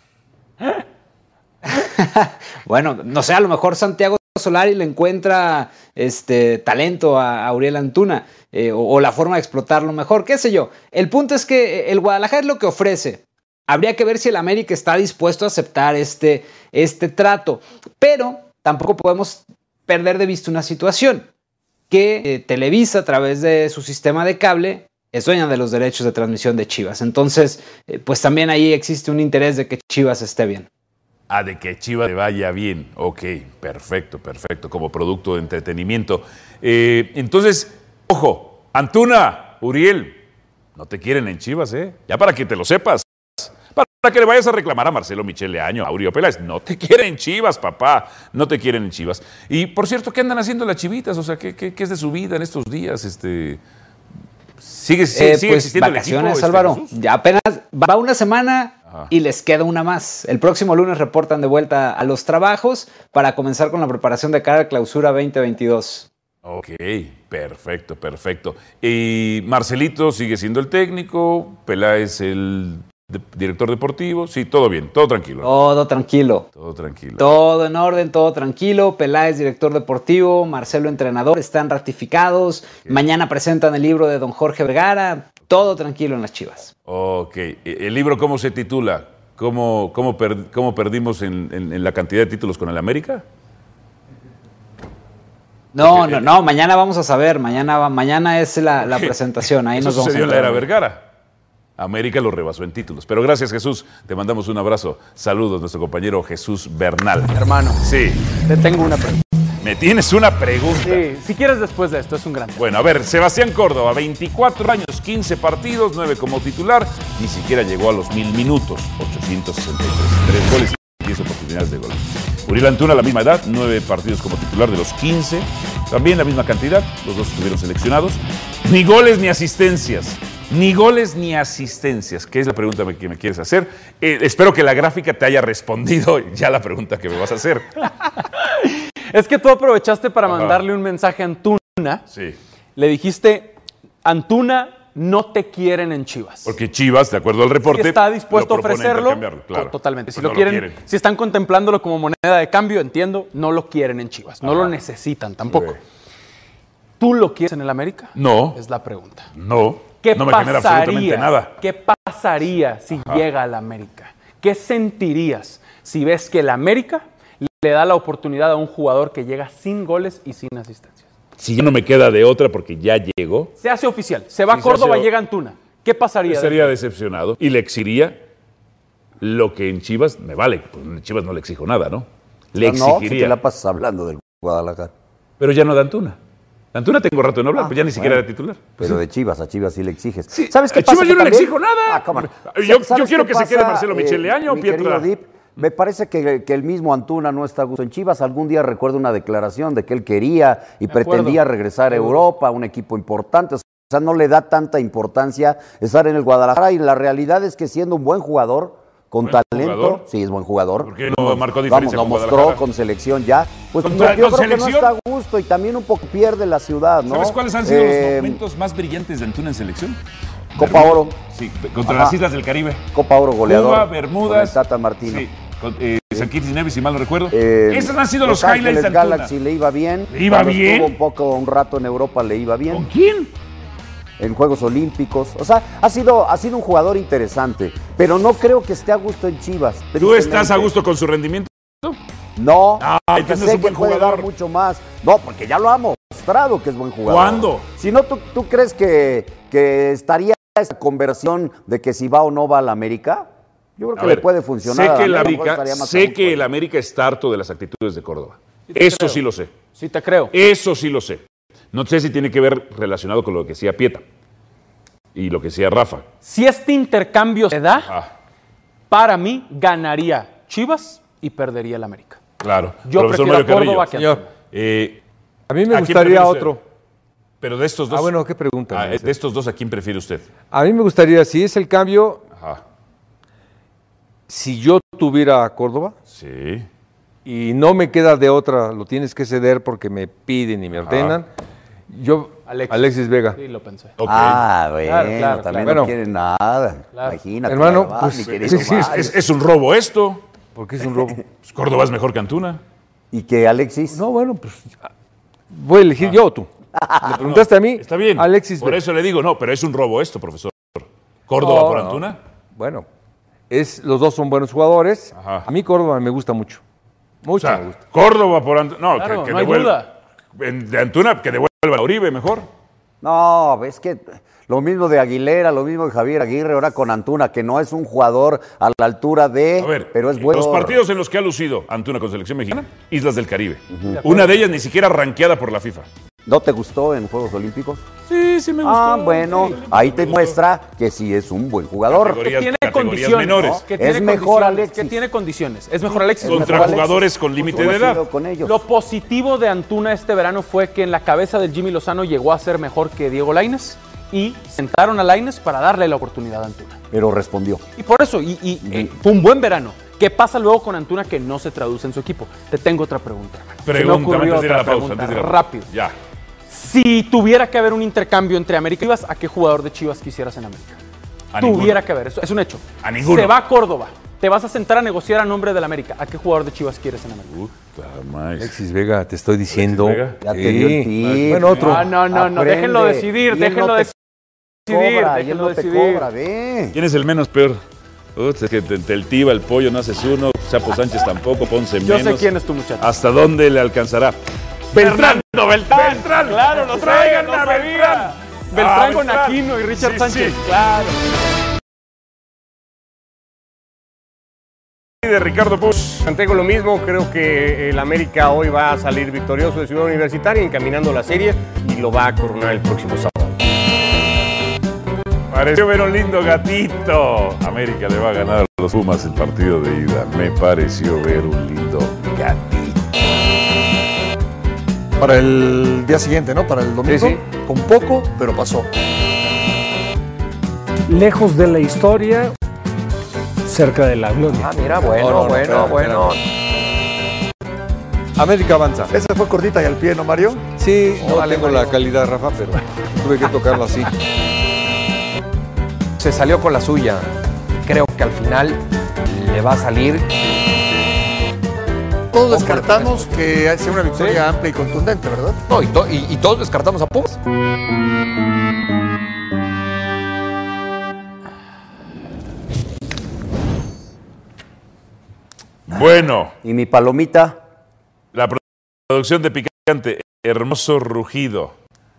Bueno, no sé, a lo mejor Santiago Solari le encuentra este talento a, a Uriel Antuna, eh, o, o la forma de explotarlo mejor, qué sé yo. El punto es que el Guadalajara es lo que ofrece. Habría que ver si el América está dispuesto a aceptar este, este trato, pero tampoco podemos perder de vista una situación, que eh, Televisa, a través de su sistema de cable, es dueña de los derechos de transmisión de Chivas. Entonces, eh, pues también ahí existe un interés de que Chivas esté bien. Ah, de que Chivas le vaya bien. Ok, perfecto, perfecto, como producto de entretenimiento. Eh, entonces, ojo, Antuna, Uriel, No te quieren en Chivas, ¿eh? Ya para que te lo sepas. Para que le vayas a reclamar a Marcelo Michele Año, a Aurelio Peláez. No te quieren en Chivas, papá. No te quieren en Chivas. Y, por cierto, ¿qué andan haciendo las chivitas? O sea, ¿qué, qué, qué es de su vida en estos días? Este... ¿Sigue, sigue, eh, sigue pues, existiendo vacaciones, el equipo? Álvaro. Este, ya apenas va una semana Ajá. y les queda una más. El próximo lunes reportan de vuelta a los trabajos para comenzar con la preparación de cara a Clausura veinte veintidós. Ok, perfecto, perfecto. Y Marcelito sigue siendo el técnico, Peláez el de- director deportivo. Sí, todo bien, todo tranquilo. Todo tranquilo. Todo tranquilo. Todo en orden, todo tranquilo. Peláez, director deportivo, Marcelo, entrenador, están ratificados. Mañana presentan el libro de don Jorge Vergara. Todo tranquilo en las Chivas. Ok, ¿el libro cómo se titula? ¿Cómo, cómo, per- cómo perdimos en, en- en la cantidad de títulos con el América? No, Porque, no, eh, no, mañana vamos a saber. Mañana, va- mañana es la, la presentación. Ahí Eso nos vamos a sucedió en la era enterar. Vergara. América lo rebasó en títulos. Pero gracias, Jesús. Te mandamos un abrazo. Saludos, nuestro compañero Jesús Bernal. Hermano. Sí. Te tengo una pregunta. Me tienes una pregunta. Sí, si quieres después de esto, es un gran tema. Bueno, a ver, Sebastián Córdoba, veinticuatro años, quince partidos, nueve como titular, ni siquiera llegó a los mil minutos, ochocientos sesenta y tres, tres goles y diez oportunidades de gol. Uriel Antuna, la misma edad, nueve partidos como titular de los quince, también la misma cantidad, los dos estuvieron seleccionados, ni goles ni asistencias. Ni goles ni asistencias, que es la pregunta que me quieres hacer. Eh, espero que la gráfica te haya respondido ya la pregunta que me vas a hacer. Es que tú aprovechaste para Ajá. mandarle un mensaje a Antuna. Sí. Le dijiste, Antuna, no te quieren en Chivas. Porque Chivas, de acuerdo al reporte, Si está dispuesto a lo propone ofrecerlo, intercambiarlo, claro. totalmente. Si Pues lo, no quieren, quieren. si están contemplándolo como moneda de cambio, entiendo, no lo quieren en Chivas. No Ajá. lo necesitan tampoco. Sí. ¿Tú lo quieres en el América? No. Es la pregunta. No. ¿Qué no me genera absolutamente pasaría? nada. ¿Qué pasaría si llega al América? ¿Qué sentirías si ves que el América le da la oportunidad a un jugador que llega sin goles y sin asistencias? Si ya no me queda de otra porque ya llegó, Se hace oficial. Se va Sí, a se Córdoba, hace- llega Antuna. ¿Qué pasaría? estaría decepcionado y le exigiría lo que en Chivas me vale. Pues en Chivas no le exijo nada, ¿no? Le Ah, no, si exigiría. te la pasas hablando del Guadalajara. Pero ya no de Antuna. De Antuna tengo rato de no hablar, Ah, pues ya ni siquiera bueno. era titular. Pero de Chivas, a Chivas sí le exiges. ¿Sabes qué a pasa? Chivas Que yo no le también- exijo nada. Ah, cómo no. Yo, ¿Sabes yo quiero qué que se quede pasa, Marcelo eh, Michele Año, mi Pietra. querido Dip? Me parece que, que el mismo Antuna no está a gusto en Chivas. Algún día recuerdo una declaración de que él quería y De pretendía acuerdo. regresar a Europa, a un equipo importante. O sea, no le da tanta importancia estar en el Guadalajara. Y la realidad es que siendo un buen jugador, con ¿Buen talento, jugador? sí es buen jugador. ¿Por qué no marcó Vamos, diferencia lo con mostró Guadalajara? con selección ya. Pues ¿Con- yo con creo que no selección? está a gusto y también un poco pierde la ciudad, ¿no? ¿Sabes cuáles han sido Eh, los momentos más brillantes de Antuna en selección? Copa Oro. Sí, contra Ajá. las Islas del Caribe. Copa Oro goleador. Cuba, con Bermudas. el Tata Martino. Sí, con, eh, San Kitts y Nevis, si mal no recuerdo. Eh, Esos han sido los, Los highlights de Ángeles Antuna. Galaxy le iba bien. ¿Le iba Cuando bien? Estuvo un poco, un rato en Europa le iba bien. ¿Con quién? En Juegos Olímpicos. O sea, ha sido, ha sido un jugador interesante. Pero no creo que esté a gusto en Chivas. ¿Tú estás a tristemente. gusto con su rendimiento? No, Ah, porque entonces no sé es un que buen puede jugador. dar mucho más. No, porque ya lo ha mostrado que es buen jugador. ¿Cuándo? Si no, ¿tú, tú crees que, que estaría esa conversión de que si va o no va a la América? Yo creo A que ver, le puede funcionar. Sé a que el lo mejor América, estaría más a sé gusto que ahí. el América está harto de las actitudes de Córdoba. te Eso creo. sí lo sé. Sí, te creo. Eso sí lo sé. No sé si tiene que ver relacionado con lo que decía Pieta y lo que decía Rafa. Si este intercambio se da, Ah, para mí ganaría Chivas y perdería el América. claro. Yo Profesor prefiero a Mario Carrillo. Córdoba que a Señor, Antuna. Eh, a mí me ¿a quién gustaría prefiere usted? otro. Pero de estos dos. Ah, bueno, ¿qué pregunta? Ah, de estos dos, ¿a quién prefiere usted? A mí me gustaría, si es el cambio, Ajá. si yo tuviera a Córdoba Sí. y no me queda de otra, lo tienes que ceder porque me piden y me ordenan, yo, Alexis. Alexis Vega. Sí, lo pensé. Ok. Ah, bueno, Claro, claro, también claro. no quiere nada. Claro. Imagínate. Hermano, nada más, pues, mi querido sí, sí, Es, Mario. es- es un robo esto. Porque es un robo. Pues Córdoba es mejor que Antuna. ¿Y que Alexis? No, bueno, pues voy a elegir yo o tú. Le preguntaste a mí. Está bien. Alexis Por Vega. eso le digo, no, pero es un robo esto, profesor. ¿Córdoba No, por no. Antuna? Bueno, es, los dos son buenos jugadores. Ajá. A mí Córdoba me gusta mucho. O Mucho sea, me gusta. Córdoba por Antuna. No, Claro, que, que no hay devuelva. duda. En- De Antuna, que devuelva a Uribe mejor. No, es que lo mismo de Aguilera, lo mismo de Javier Aguirre, ahora con Antuna, que no es un jugador a la altura de, A ver, pero es bueno. los partidos en los que ha lucido Antuna con selección mexicana, Islas del Caribe. Una de ellas ni siquiera ranqueada por la FIFA. ¿No te gustó en Juegos Olímpicos? Sí, sí me gustó. Ah, bueno, sí, ahí te muestra que sí es un buen jugador. Que tiene categorías condiciones. menores. ¿no? Que Es tiene mejor condiciones, Alexis. Que tiene condiciones. Es mejor Alexis. Contra mejor jugadores Alexis. con límite Yo de he sido edad. con ellos. Lo positivo de Antuna este verano fue que en la cabeza del Jimmy Lozano llegó a ser mejor que Diego Lainez y sentaron a Lainez para darle la oportunidad a Antuna. Pero respondió. Y por eso, y, y eh, fue un buen verano. ¿Qué pasa luego con Antuna que no se traduce en su equipo? Te tengo otra pregunta, hermano. Se me Pregúntame ocurrió antes de ir a otra la pausa. pregunta, Antes de ir a la pausa. rápido. Ya. Si tuviera que haber un intercambio entre América y Chivas, ¿a qué jugador de Chivas quisieras en América? A tuviera ninguno. que haber, eso es un hecho. A ninguno. Se va a Córdoba, te vas a sentar a negociar a nombre del América. ¿A qué jugador de Chivas quieres en América? Puta madre. Alexis Vega, te estoy diciendo. Vega. Ya te dio el tip. Bueno, otro. Ah, no, no, no, Aprende. déjenlo decidir, Y él déjenlo no te decidir, Cobra, y él déjenlo no te decidir. cobra, ve. ¿Quién es el menos peor? Uy, es que te, te el Tiva, el Pollo, no haces uno, Chapo Sánchez tampoco, Ponce Yo menos. sé quién es tu muchacho. ¿Hasta dónde le alcanzará? Beltrán, Beltrán, Beltrán. claro, lo Traigan sabía, a lo sabía. Beltrán. Beltrán Ah, con Beltrán. Aquino y Richard Sí, Sánchez, sí. claro. De Ricardo Push. Mantengo lo mismo, creo que el América hoy va a salir victorioso de Ciudad Universitaria encaminando la serie y lo va a coronar el próximo sábado. Pareció ver un lindo gatito. América le va a ganar a los Pumas el partido de ida. Me pareció ver un lindo gatito. Para el día siguiente, ¿no? Para el domingo. Sí, sí. Con poco, pero pasó. Lejos de la historia, cerca de la gloria. Ah, mira, bueno, No, no, no, bueno, espera, bueno. América avanza. Esa fue cortita y al pie, ¿no, Mario? Sí, no Órale, tengo Mario. la calidad, Rafa, pero tuve que tocarlo así. Se salió con la suya. Creo que al final le va a salir. Todos descartamos que sea una victoria amplia y contundente, ¿verdad? No, y, to- y- y todos descartamos a Pumas. Bueno, ¿Y mi palomita? la producción de Picante, hermoso rugido.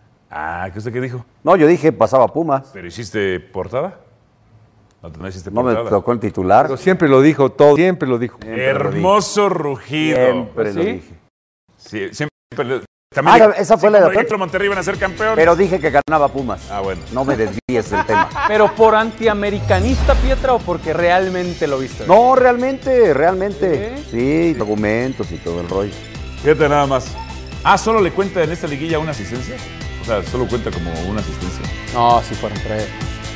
Ah, ¿qué usted qué dijo? No, yo dije pasaba Pumas. ¿Pero hiciste portada? No, no hiciste No me portada. tocó el titular. Pero siempre lo dijo todo, siempre lo dijo. Siempre lo dije. Hermoso rugido. Siempre lo ¿Sí? dije. Sí, siempre. lo- También Ah, dije- esa fue sí, la de como atrás. dije que Monterrey iban a ser campeón. Pero dije que ganaba Pumas. Ah, bueno. No me desvíes del tema. ¿Pero por antiamericanista, Pietra, o porque realmente lo viste? No, realmente, realmente. Sí, argumentos y todo el rollo. Fíjate nada más. Ah, ¿solo le cuenta en esta liguilla una asistencia? O sea, solo cuenta como una asistencia. No, si fueron tres.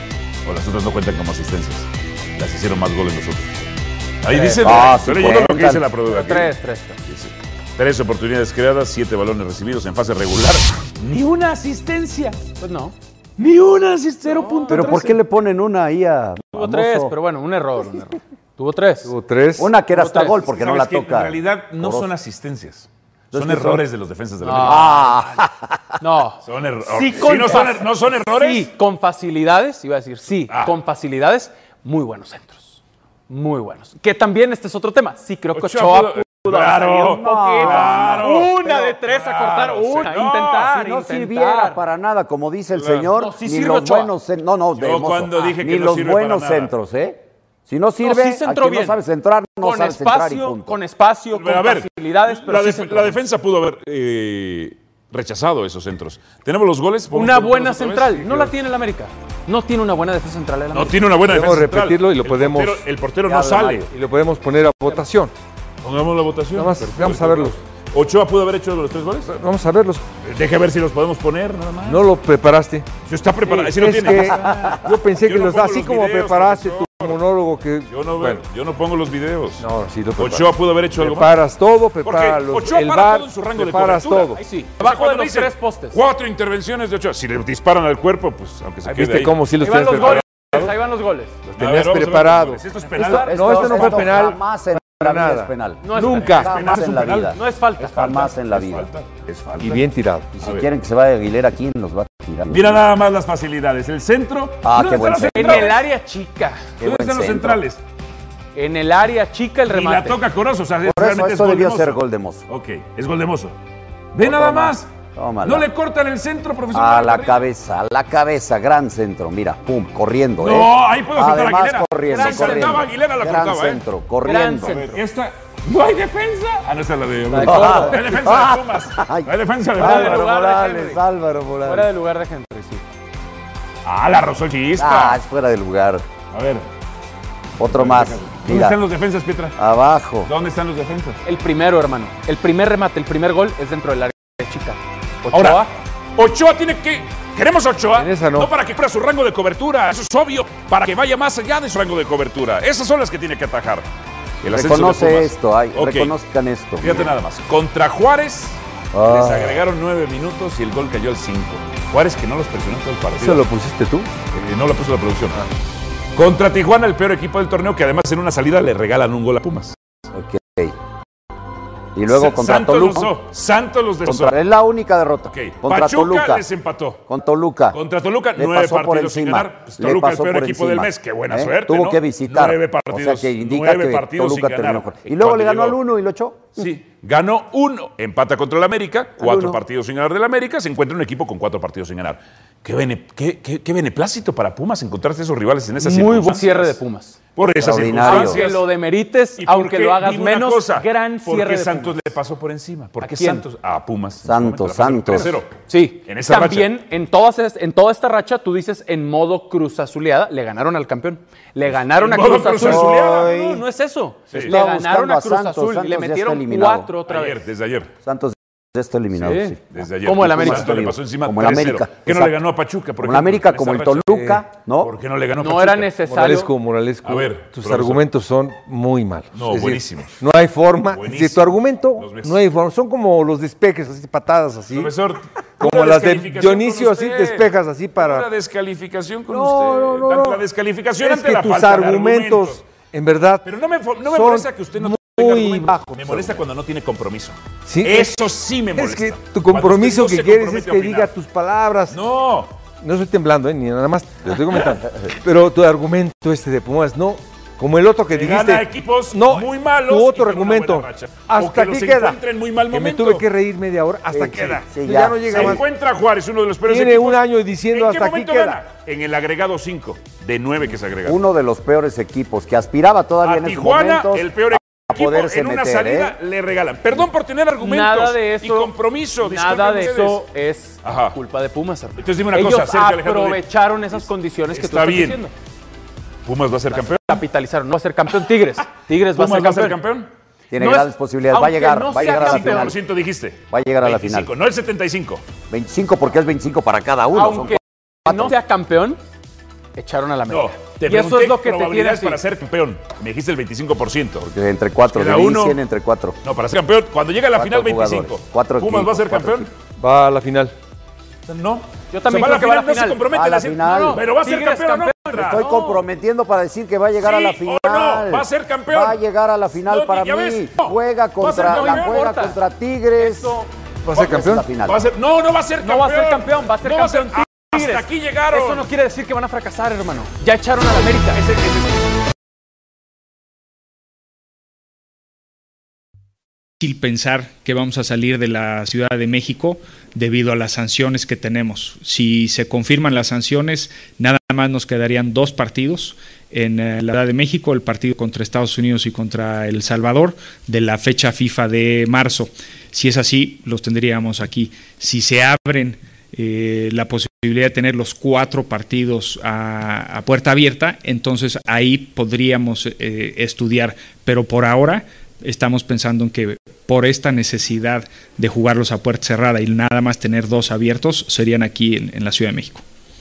O las otras no cuentan como asistencias. Las hicieron más goles nosotros. Ahí Tres. dice, Ah, estoy sí leyendo lo que cuentan. dice la producción. Tres, tres, tres. Tres oportunidades creadas, siete balones recibidos en fase regular. Ni una asistencia. Pues no. Ni una asistencia. cero punto Pero ¿por qué le ponen una ahí a Tuvo Famoso? tres, pero bueno, un error, un error. Tuvo tres. Tuvo tres. Una que era Tuvo hasta tres. gol porque no ¿Sabes la qué? toca. En realidad no Corozo. son asistencias. Entonces, Son ¿qué son? errores de los defensas de la Ah. América. No. Son errores. Sí, Sí, con no, son, fa- er- no son errores. Sí, con facilidades, iba a decir, sí, Ah. con facilidades, muy buenos centros. Muy buenos. Que también este es otro tema. Sí, creo que Ochoa Ochoa pudo- pudo haber Claro, salido un poquito. claro. Una Pero- de tres a claro, cortar, sí, una. no, intentar, Si no intentar. sirviera para nada, como dice el Claro. señor, No, sí ni sirve los Ochoa. buenos cen- no, no, de Yo mozo. cuando dije que ni no los sirve para buenos nada. centros, ¿eh? Si no No, sirve, sí centró a quien bien. no sabe centrar, no con sabe centrar y espacio, punto. con espacio, con A ver, facilidades, pero la, sí def- centró la bien. defensa pudo haber eh, rechazado esos centros. Tenemos los goles. ¿Podemos Una ponerlos buena otra vez? central. Sí, No la claro. tiene el América. No tiene una buena defensa central el No América. tiene una buena Podemos defensa central. repetirlo y lo El podemos- portero- el portero Ya no habla sale. Mario. Y lo podemos poner a votación. Pongamos la votación. Nada más, Perfecto. vamos a verlos. ¿Ochoa pudo haber hecho los tres goles? Vamos a verlos. Deje ver si los podemos poner, nada más. No lo preparaste. Si está preparado, Sí, si lo es tiene. que yo pensé Yo que no los pongo así los como videos, preparaste profesor. tu monólogo que Yo no, bueno, yo no pongo los videos. no, sí lo preparas. Ochoa pudo haber hecho algo más. Preparas todo, preparas los, Ochoa el para bar, todo en su rango de preparas cobertura. todo. Ahí sí. O sea, Abajo de cuando los dicen tres postes. Cuatro intervenciones de Ochoa. Si le disparan al cuerpo, pues aunque se Ahí quede ¿Viste ahí. cómo sí los Ahí van tienes los goles. preparados? Ahí van los goles. Los A ver, tenías vamos a ver los preparados. goles. Esto es penal. Esto- no, esto no fue esto penal. Jamás en Para la vida nada. es penal. No es Nunca. penal. Jamás en la penal. vida. No es falta. Jamás en la Es vida. falta. Es falta. Y bien tirado. Y A si ver. quieren que se vaya Aguilera, ¿quién los va a tirar? Mira nada más las facilidades. El centro. Ah, ¿Dónde qué están buen los centro. En centrales? el área chica. Qué ¿Dónde buen están los centro. centrales? En el área chica el Y la remate. toca Corozo. O sea, Por eso, realmente eso es gol debió de ser mozo. gol de mozo. Ok, es gol de mozo. Ve Otra nada más. más. Tómala. No le cortan el centro, profesor. A la Madrid. cabeza, a la cabeza, gran centro, mira, pum, corriendo, ¿eh? No, ahí puedo soltar a Además, Aguilera. corriendo, Gran corriendo. centro, Aguilera la gran cortaba, ¿eh? centro, corriendo. Gran centro. Esta, ¿No hay defensa? Ah, no, esa es la de... La de Córdoba. No hay defensa de Pumas. No hay defensa de Fuera de Pumas. lugar de Morales, Henry. Álvaro Morales. Fuera de lugar de Henry, sí. Ah, la rozó el chispa. Ah, es fuera de lugar. A ver. Otro más. ¿Dónde Mira, están los defensas, Pietra? abajo. ¿Dónde están los defensas? El primero, hermano. El primer remate, el primer gol es dentro del área chica. Ochoa. Ahora, Ochoa tiene que... Queremos a Ochoa, En esa no. no para que cumpla su rango de cobertura, eso es obvio, para que vaya más allá de su rango de cobertura. Esas son las que tiene que atajar. El ascenso de Reconoce Pumas. esto, ay, Ok. reconozcan esto. Fíjate nada más. Contra Juárez Ah. les agregaron nueve minutos y el gol cayó al cinco. Juárez que no los presionó todo el partido. ¿Eso lo pusiste tú? Eh, no lo puso la producción. Contra Tijuana, el peor equipo del torneo, que además en una salida le regalan un gol a Pumas. Ok. Y luego Sa- contra Santos Toluca. los, Santos los destrozó. Contra, es la única derrota. Ok. Contra Pachuca Toluca. les empató. Con Toluca. Contra Toluca, Le nueve pasó por partidos sin encima. ganar. Pues Le Toluca, el pasó peor por equipo encima. del mes. Qué buena ¿Eh? suerte, Tuvo ¿no? que visitar. Nueve partidos, O sea que indica nueve que partidos Toluca sin terminó ganar. con- Y luego Cuando le ganó llegó- al uno y lo echó. Sí, ganó uno, empata contra el América, cuatro uno. partidos sin ganar del América, se encuentra un equipo con cuatro partidos sin ganar. Qué, bene, qué, qué, qué beneplácito para Pumas encontrarse esos rivales en esas Muy buen circunstancias. cierre de Pumas. Por esas Extraordinario. circunstancias. Aunque lo demerites, ¿Y por aunque qué? lo hagas Dime una menos, cosa, gran ¿por cierre qué de Santos Pumas. le pasó por encima? ¿Por ¿A qué quién? Santos? A Pumas. en su Santos, momento, la pasó Santos. tres cero. Sí, En esa también en, todas, es- en toda esta racha, tú dices en modo Cruz Azuleada, le ganaron al campeón. Le ganaron ¿En a modo Cruz Cruz Azul. Azuleada? No, no es eso. Sí. Le Estaba ganaron buscando a a Cruz Santos, Azul y le Santos ya está metieron eliminado. cuatro otra Ayer, vez. desde ayer. Santos ya está eliminado, Sí. sí. Desde ayer. Como el América. Santos le pasó encima Como el tres cero. América. ¿Qué no le Exacto. ganó a Pachuca, por Como el ejemplo, América, en como el esa racha? Toluca, ¿no? ¿Por qué no le ganó a No Pachuca? era necesario. Moralesco, Moralesco. A ver, tus profesor. argumentos son muy malos. No, Es decir, buenísimos. no hay forma. Buenísimos. Si tu argumento, Los ves. no hay forma. Son como los despejes, así, patadas así. Profesor, Como pura las de descalificación Dionisio, con así usted. despejas así para. Pura descalificación con No, usted. no, no, Tanto no. La descalificación Es ante que la tus falta de argumentos, en verdad, Pero no me, no me son molesta que usted no tenga muy argumentos. bajos. Me molesta cuando no tiene compromiso. Sí, Eso sí me es molesta. que tu Cuando compromiso usted que no se quieres es compromete a que opinar. diga tus palabras. No. No estoy temblando, ¿eh? Ni nada más te estoy comentando. Pero tu argumento este de Pumas, no. Como el otro que Le dijiste. gana a equipos no, muy malos tu y otro con una argumento. buena racha. O Hasta que aquí los queda. encuentra en muy mal Que me momento. tuve que reír media hora. Hasta Sí, queda. sí, ya. ya. no llega Se más. encuentra Juárez, uno de los peores Tiene equipos. un año diciendo ¿En qué hasta aquí momento queda. gana? En el agregado cinco, de nueve que se agregaron. Uno de los peores equipos que aspiraba todavía A en esos Tijuana, momentos el peor a equipo, poderse en una meter, salida ¿eh? le regalan. Perdón por tener argumentos Nada de y eso. compromiso. Nada de disculpen eso ustedes. es Ajá. culpa de Pumas, hermano. Entonces dime una Ellos cosa, Sergio Alejandro, aprovecharon esas condiciones que tú Está estás bien. diciendo. Pumas va a ser campeón. Capitalizaron. No va a ser campeón Tigres. Tigres va a Pumas ser va a ser campeón. campeón. Tiene No es- grandes posibilidades. Va a aunque llegar, no va a sea llegar a la campeón. final. cinco por ciento dijiste. Va a llegar a la veinticinco, final. no el setenta y cinco. veinticinco porque es veinticinco para cada uno. son Aunque cuatro. no sea campeón, echaron a la No, América. te y eso pregunté es lo que te tiene probabilidades así. para ser campeón. Me dijiste el veinticinco por ciento. Porque entre cuatro, Queda de uno. cien entre cuatro. No, para ser campeón, cuando llega a la Cuatro final veinticinco. jugadores, cuatro ¿Pumas va a equipos, ser cuatro campeón? Va a la final. No. Yo también Se va creo que va a la no final. se compromete Va a la decir- final. No, no, pero va a ser Tigres campeón, o no. Me estoy comprometiendo para decir que va a llegar Sí a la o final. no, va a ser campeón. Va a llegar a la final No, para ya mí. ves, no. Juega Va a ser contra, campeón, la no juega importa. contra Tigres. Eso ¿Va a ser Esa es campeón? la final. Va a ser- no, no va a ser campeón. no va a ser campeón, va a ser No campeón ah, Tigres. Hasta aquí llegaron. Eso no quiere decir que van a fracasar, hermano. Ya echaron a la América. Ese- ese- difícil pensar que vamos a salir de la Ciudad de México debido a las sanciones que tenemos. Si se confirman las sanciones, nada más nos quedarían dos partidos en eh, la Ciudad de México, el partido contra Estados Unidos y contra El Salvador, de la fecha FIFA de marzo. Si es así, los tendríamos aquí. Si se abren eh, la posibilidad de tener los cuatro partidos a, a puerta abierta, entonces ahí podríamos eh, estudiar, pero por ahora estamos pensando en que por esta necesidad de jugarlos a puerta cerrada y nada más tener dos abiertos, serían aquí en, en la Ciudad de México.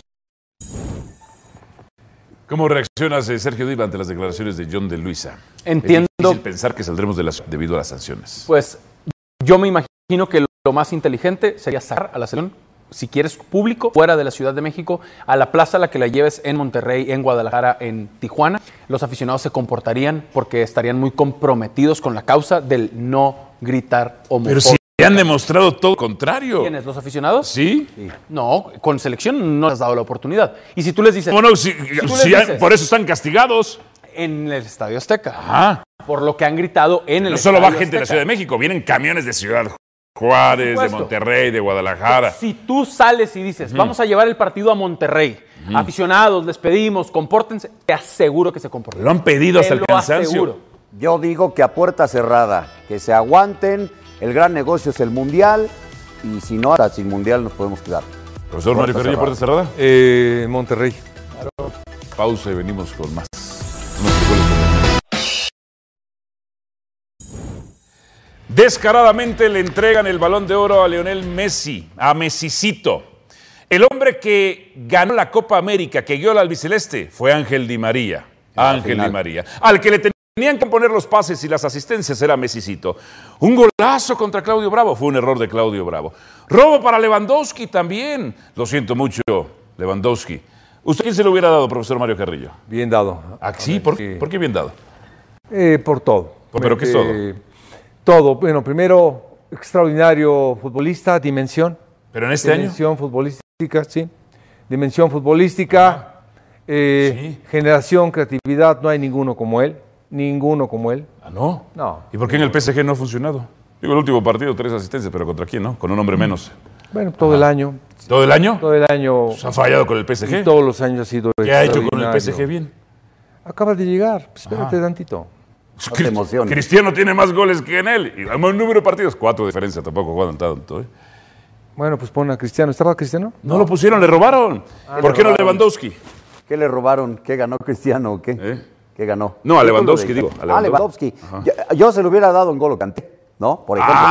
¿Cómo reaccionas, eh, Sergio Diva, ante las declaraciones de John de Luisa? Entiendo. Es difícil pensar que saldremos de las, debido a las sanciones. Pues yo me imagino que lo más inteligente sería sacar a la selección, si quieres público, fuera de la Ciudad de México, a la plaza a la que la lleves en Monterrey, en Guadalajara, en Tijuana. Los aficionados se comportarían porque estarían muy comprometidos con la causa del no gritar homofóbico. Pero si han demostrado todo lo contrario. ¿Quiénes? ¿Los aficionados? ¿Sí? No, con selección no les has dado la oportunidad. Y si tú les dices... Bueno, si, si tú les si han- dices, por eso están castigados. en el Estadio Azteca. Ajá. Por lo que han gritado en el No solo Estadio va gente de la Azteca. Ciudad de México, vienen camiones de Ciudad Juárez, de supuesto. Monterrey, de Guadalajara. Si tú sales y dices, Ujú. vamos a llevar el partido a Monterrey, aficionados, les pedimos, compórtense, te aseguro que se comportan. Lo han pedido hasta Te el lo cansancio. aseguro. Yo digo que a puerta cerrada, que se aguanten, el gran negocio es el Mundial, y si no, hasta sin Mundial nos podemos quedar. Profesor Mario Carrillo, ¿puerta cerrada? Eh, Monterrey. Claro. Pausa y venimos con más. Descaradamente le entregan el Balón de Oro a Lionel Messi, a Messicito. El hombre que ganó la Copa América, que guió al albiceleste, fue Ángel Di María. Ángel Di María. Al que le tenían que poner los pases y las asistencias era Messicito. Un golazo contra Claudio Bravo. Fue un error de Claudio Bravo. Robo para Lewandowski también. Lo siento mucho, Lewandowski. ¿Usted quién se lo hubiera dado, profesor Mario Carrillo? Bien dado. ¿Ah, sí? ¿Por, sí. ¿Por qué bien dado? Eh, por todo. ¿Pero qué es todo? Eh, todo. Bueno, primero, extraordinario futbolista, dimensión. ¿Pero en este dimensión año? Dimensión futbolística, sí. Dimensión futbolística, eh, sí. Generación, creatividad, no hay ninguno como él. Ninguno como él. ¿Ah, no? No. ¿Y por qué en el P S G no ha funcionado? Digo, el último partido, tres asistencias, pero ¿contra quién, no? Con un hombre menos. Bueno, todo Ajá. el año. ¿Todo el año? Todo el año. ¿Se ha fallado con el P S G? Y todos los años ha sido ¿Qué ha hecho con el P S G bien? Acaba de llegar, pues espérate Ajá. tantito. No te emociones. Cristiano tiene más goles que en él. Y un número de partidos, cuatro de diferencia, tampoco juegan tanto, ¿eh? Bueno, pues pon a Cristiano. ¿Estaba Cristiano? No, no lo pusieron, le robaron. Ah, ¿Por le qué robaron. no Lewandowski? ¿Qué le robaron? ¿Qué ganó Cristiano o qué? ¿Eh? ¿Qué ganó? No, a Lewandowski, digo. A Lewandowski. Ah, Lewandowski. Yo, yo se lo hubiera dado en N'Golo Kanté, ¿no? Por ejemplo,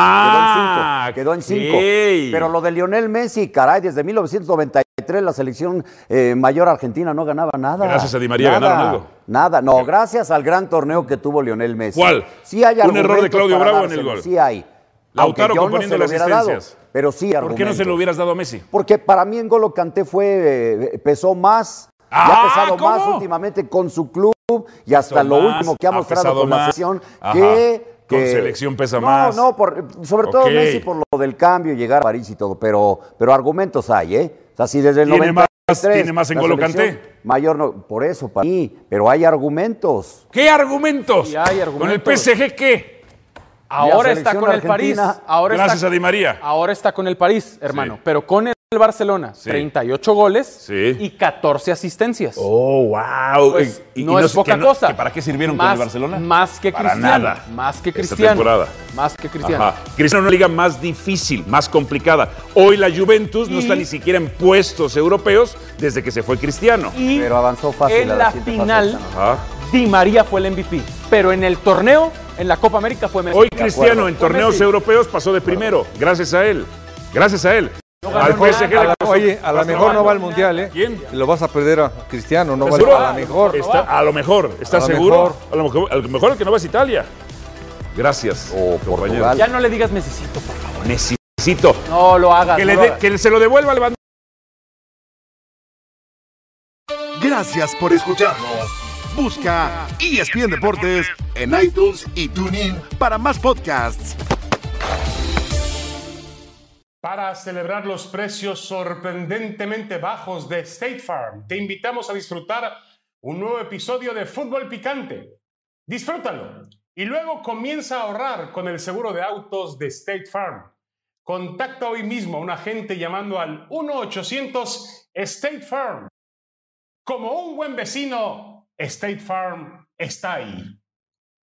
ah, quedó en cinco. Quedó en cinco. Pero lo de Lionel Messi, caray, desde mil novecientos noventa y tres la selección eh, mayor argentina no ganaba nada. Gracias a Di María nada, ganaron algo. Nada, no, gracias al gran torneo que tuvo Lionel Messi. ¿Cuál? Sí hay un error de Claudio Bravo dárselo, en el gol. Sí hay. Lautaro componiendo no las asistencias. Dado, pero sí ¿Por qué no se lo hubieras dado a Messi? Porque para mí N'Golo Kanté fue, eh, pesó más, ah, y ha pesado ¿cómo? más últimamente con su club y hasta pesó lo más, último que ha, ha mostrado con más. la selección Ajá. que... Con que, selección pesa no, más. No, por, sobre todo okay. Messi por lo del cambio, llegar a París y todo, pero, pero argumentos hay, ¿eh? O sea, si desde el ¿Tiene noventa y tres... Más, ¿Tiene más N'Golo Kanté? Mayor, no, por eso, para mí, pero hay argumentos. ¿Qué argumentos? Sí, hay argumentos. ¿Con el P S G qué? Ahora está con el París. Ahora Gracias está, a Di María. Ahora está con el París, hermano. Sí. Pero con el Barcelona, sí. treinta y ocho goles sí. y catorce asistencias. Oh, wow. Pues, y, y, no y es no, poca que cosa. No, ¿Para qué sirvieron más, con el Barcelona? Más que Para Cristiano. nada. Más que Esta Cristiano. temporada. Más que Cristiano. Ajá. Cristiano es una liga más difícil, más complicada. Hoy la Juventus y, no está ni siquiera en puestos europeos desde que se fue Cristiano. Y pero avanzó fácil. En la final, Di María fue el M V P. Pero en el torneo, en la Copa América fue Messi. Hoy Cristiano en torneos Messi. europeos pasó de primero, gracias a él. Gracias a él. No al P S G a la, oye, a lo mejor no va al Mundial, ¿eh? ¿Quién? Lo vas a perder a Cristiano, no va ¿Seguro? a lo mejor. Está, a lo mejor, ¿estás seguro? Mejor. A lo mejor, a lo mejor el que no va es Italia. Gracias, oh, compañero. Ya no le digas Messicito, por favor. Messicito. No lo hagas. Que, no le lo de, hagas. que se lo devuelva al bandero. Gracias por escucharnos. Busca E S P N Deportes en iTunes y TuneIn para más podcasts. Para celebrar los precios sorprendentemente bajos de State Farm, te invitamos a disfrutar un nuevo episodio de Fútbol Picante. Disfrútalo y luego comienza a ahorrar con el seguro de autos de State Farm. Contacta hoy mismo a un agente llamando al uno ochocientos State Farm. Como un buen vecino, State Farm está ahí.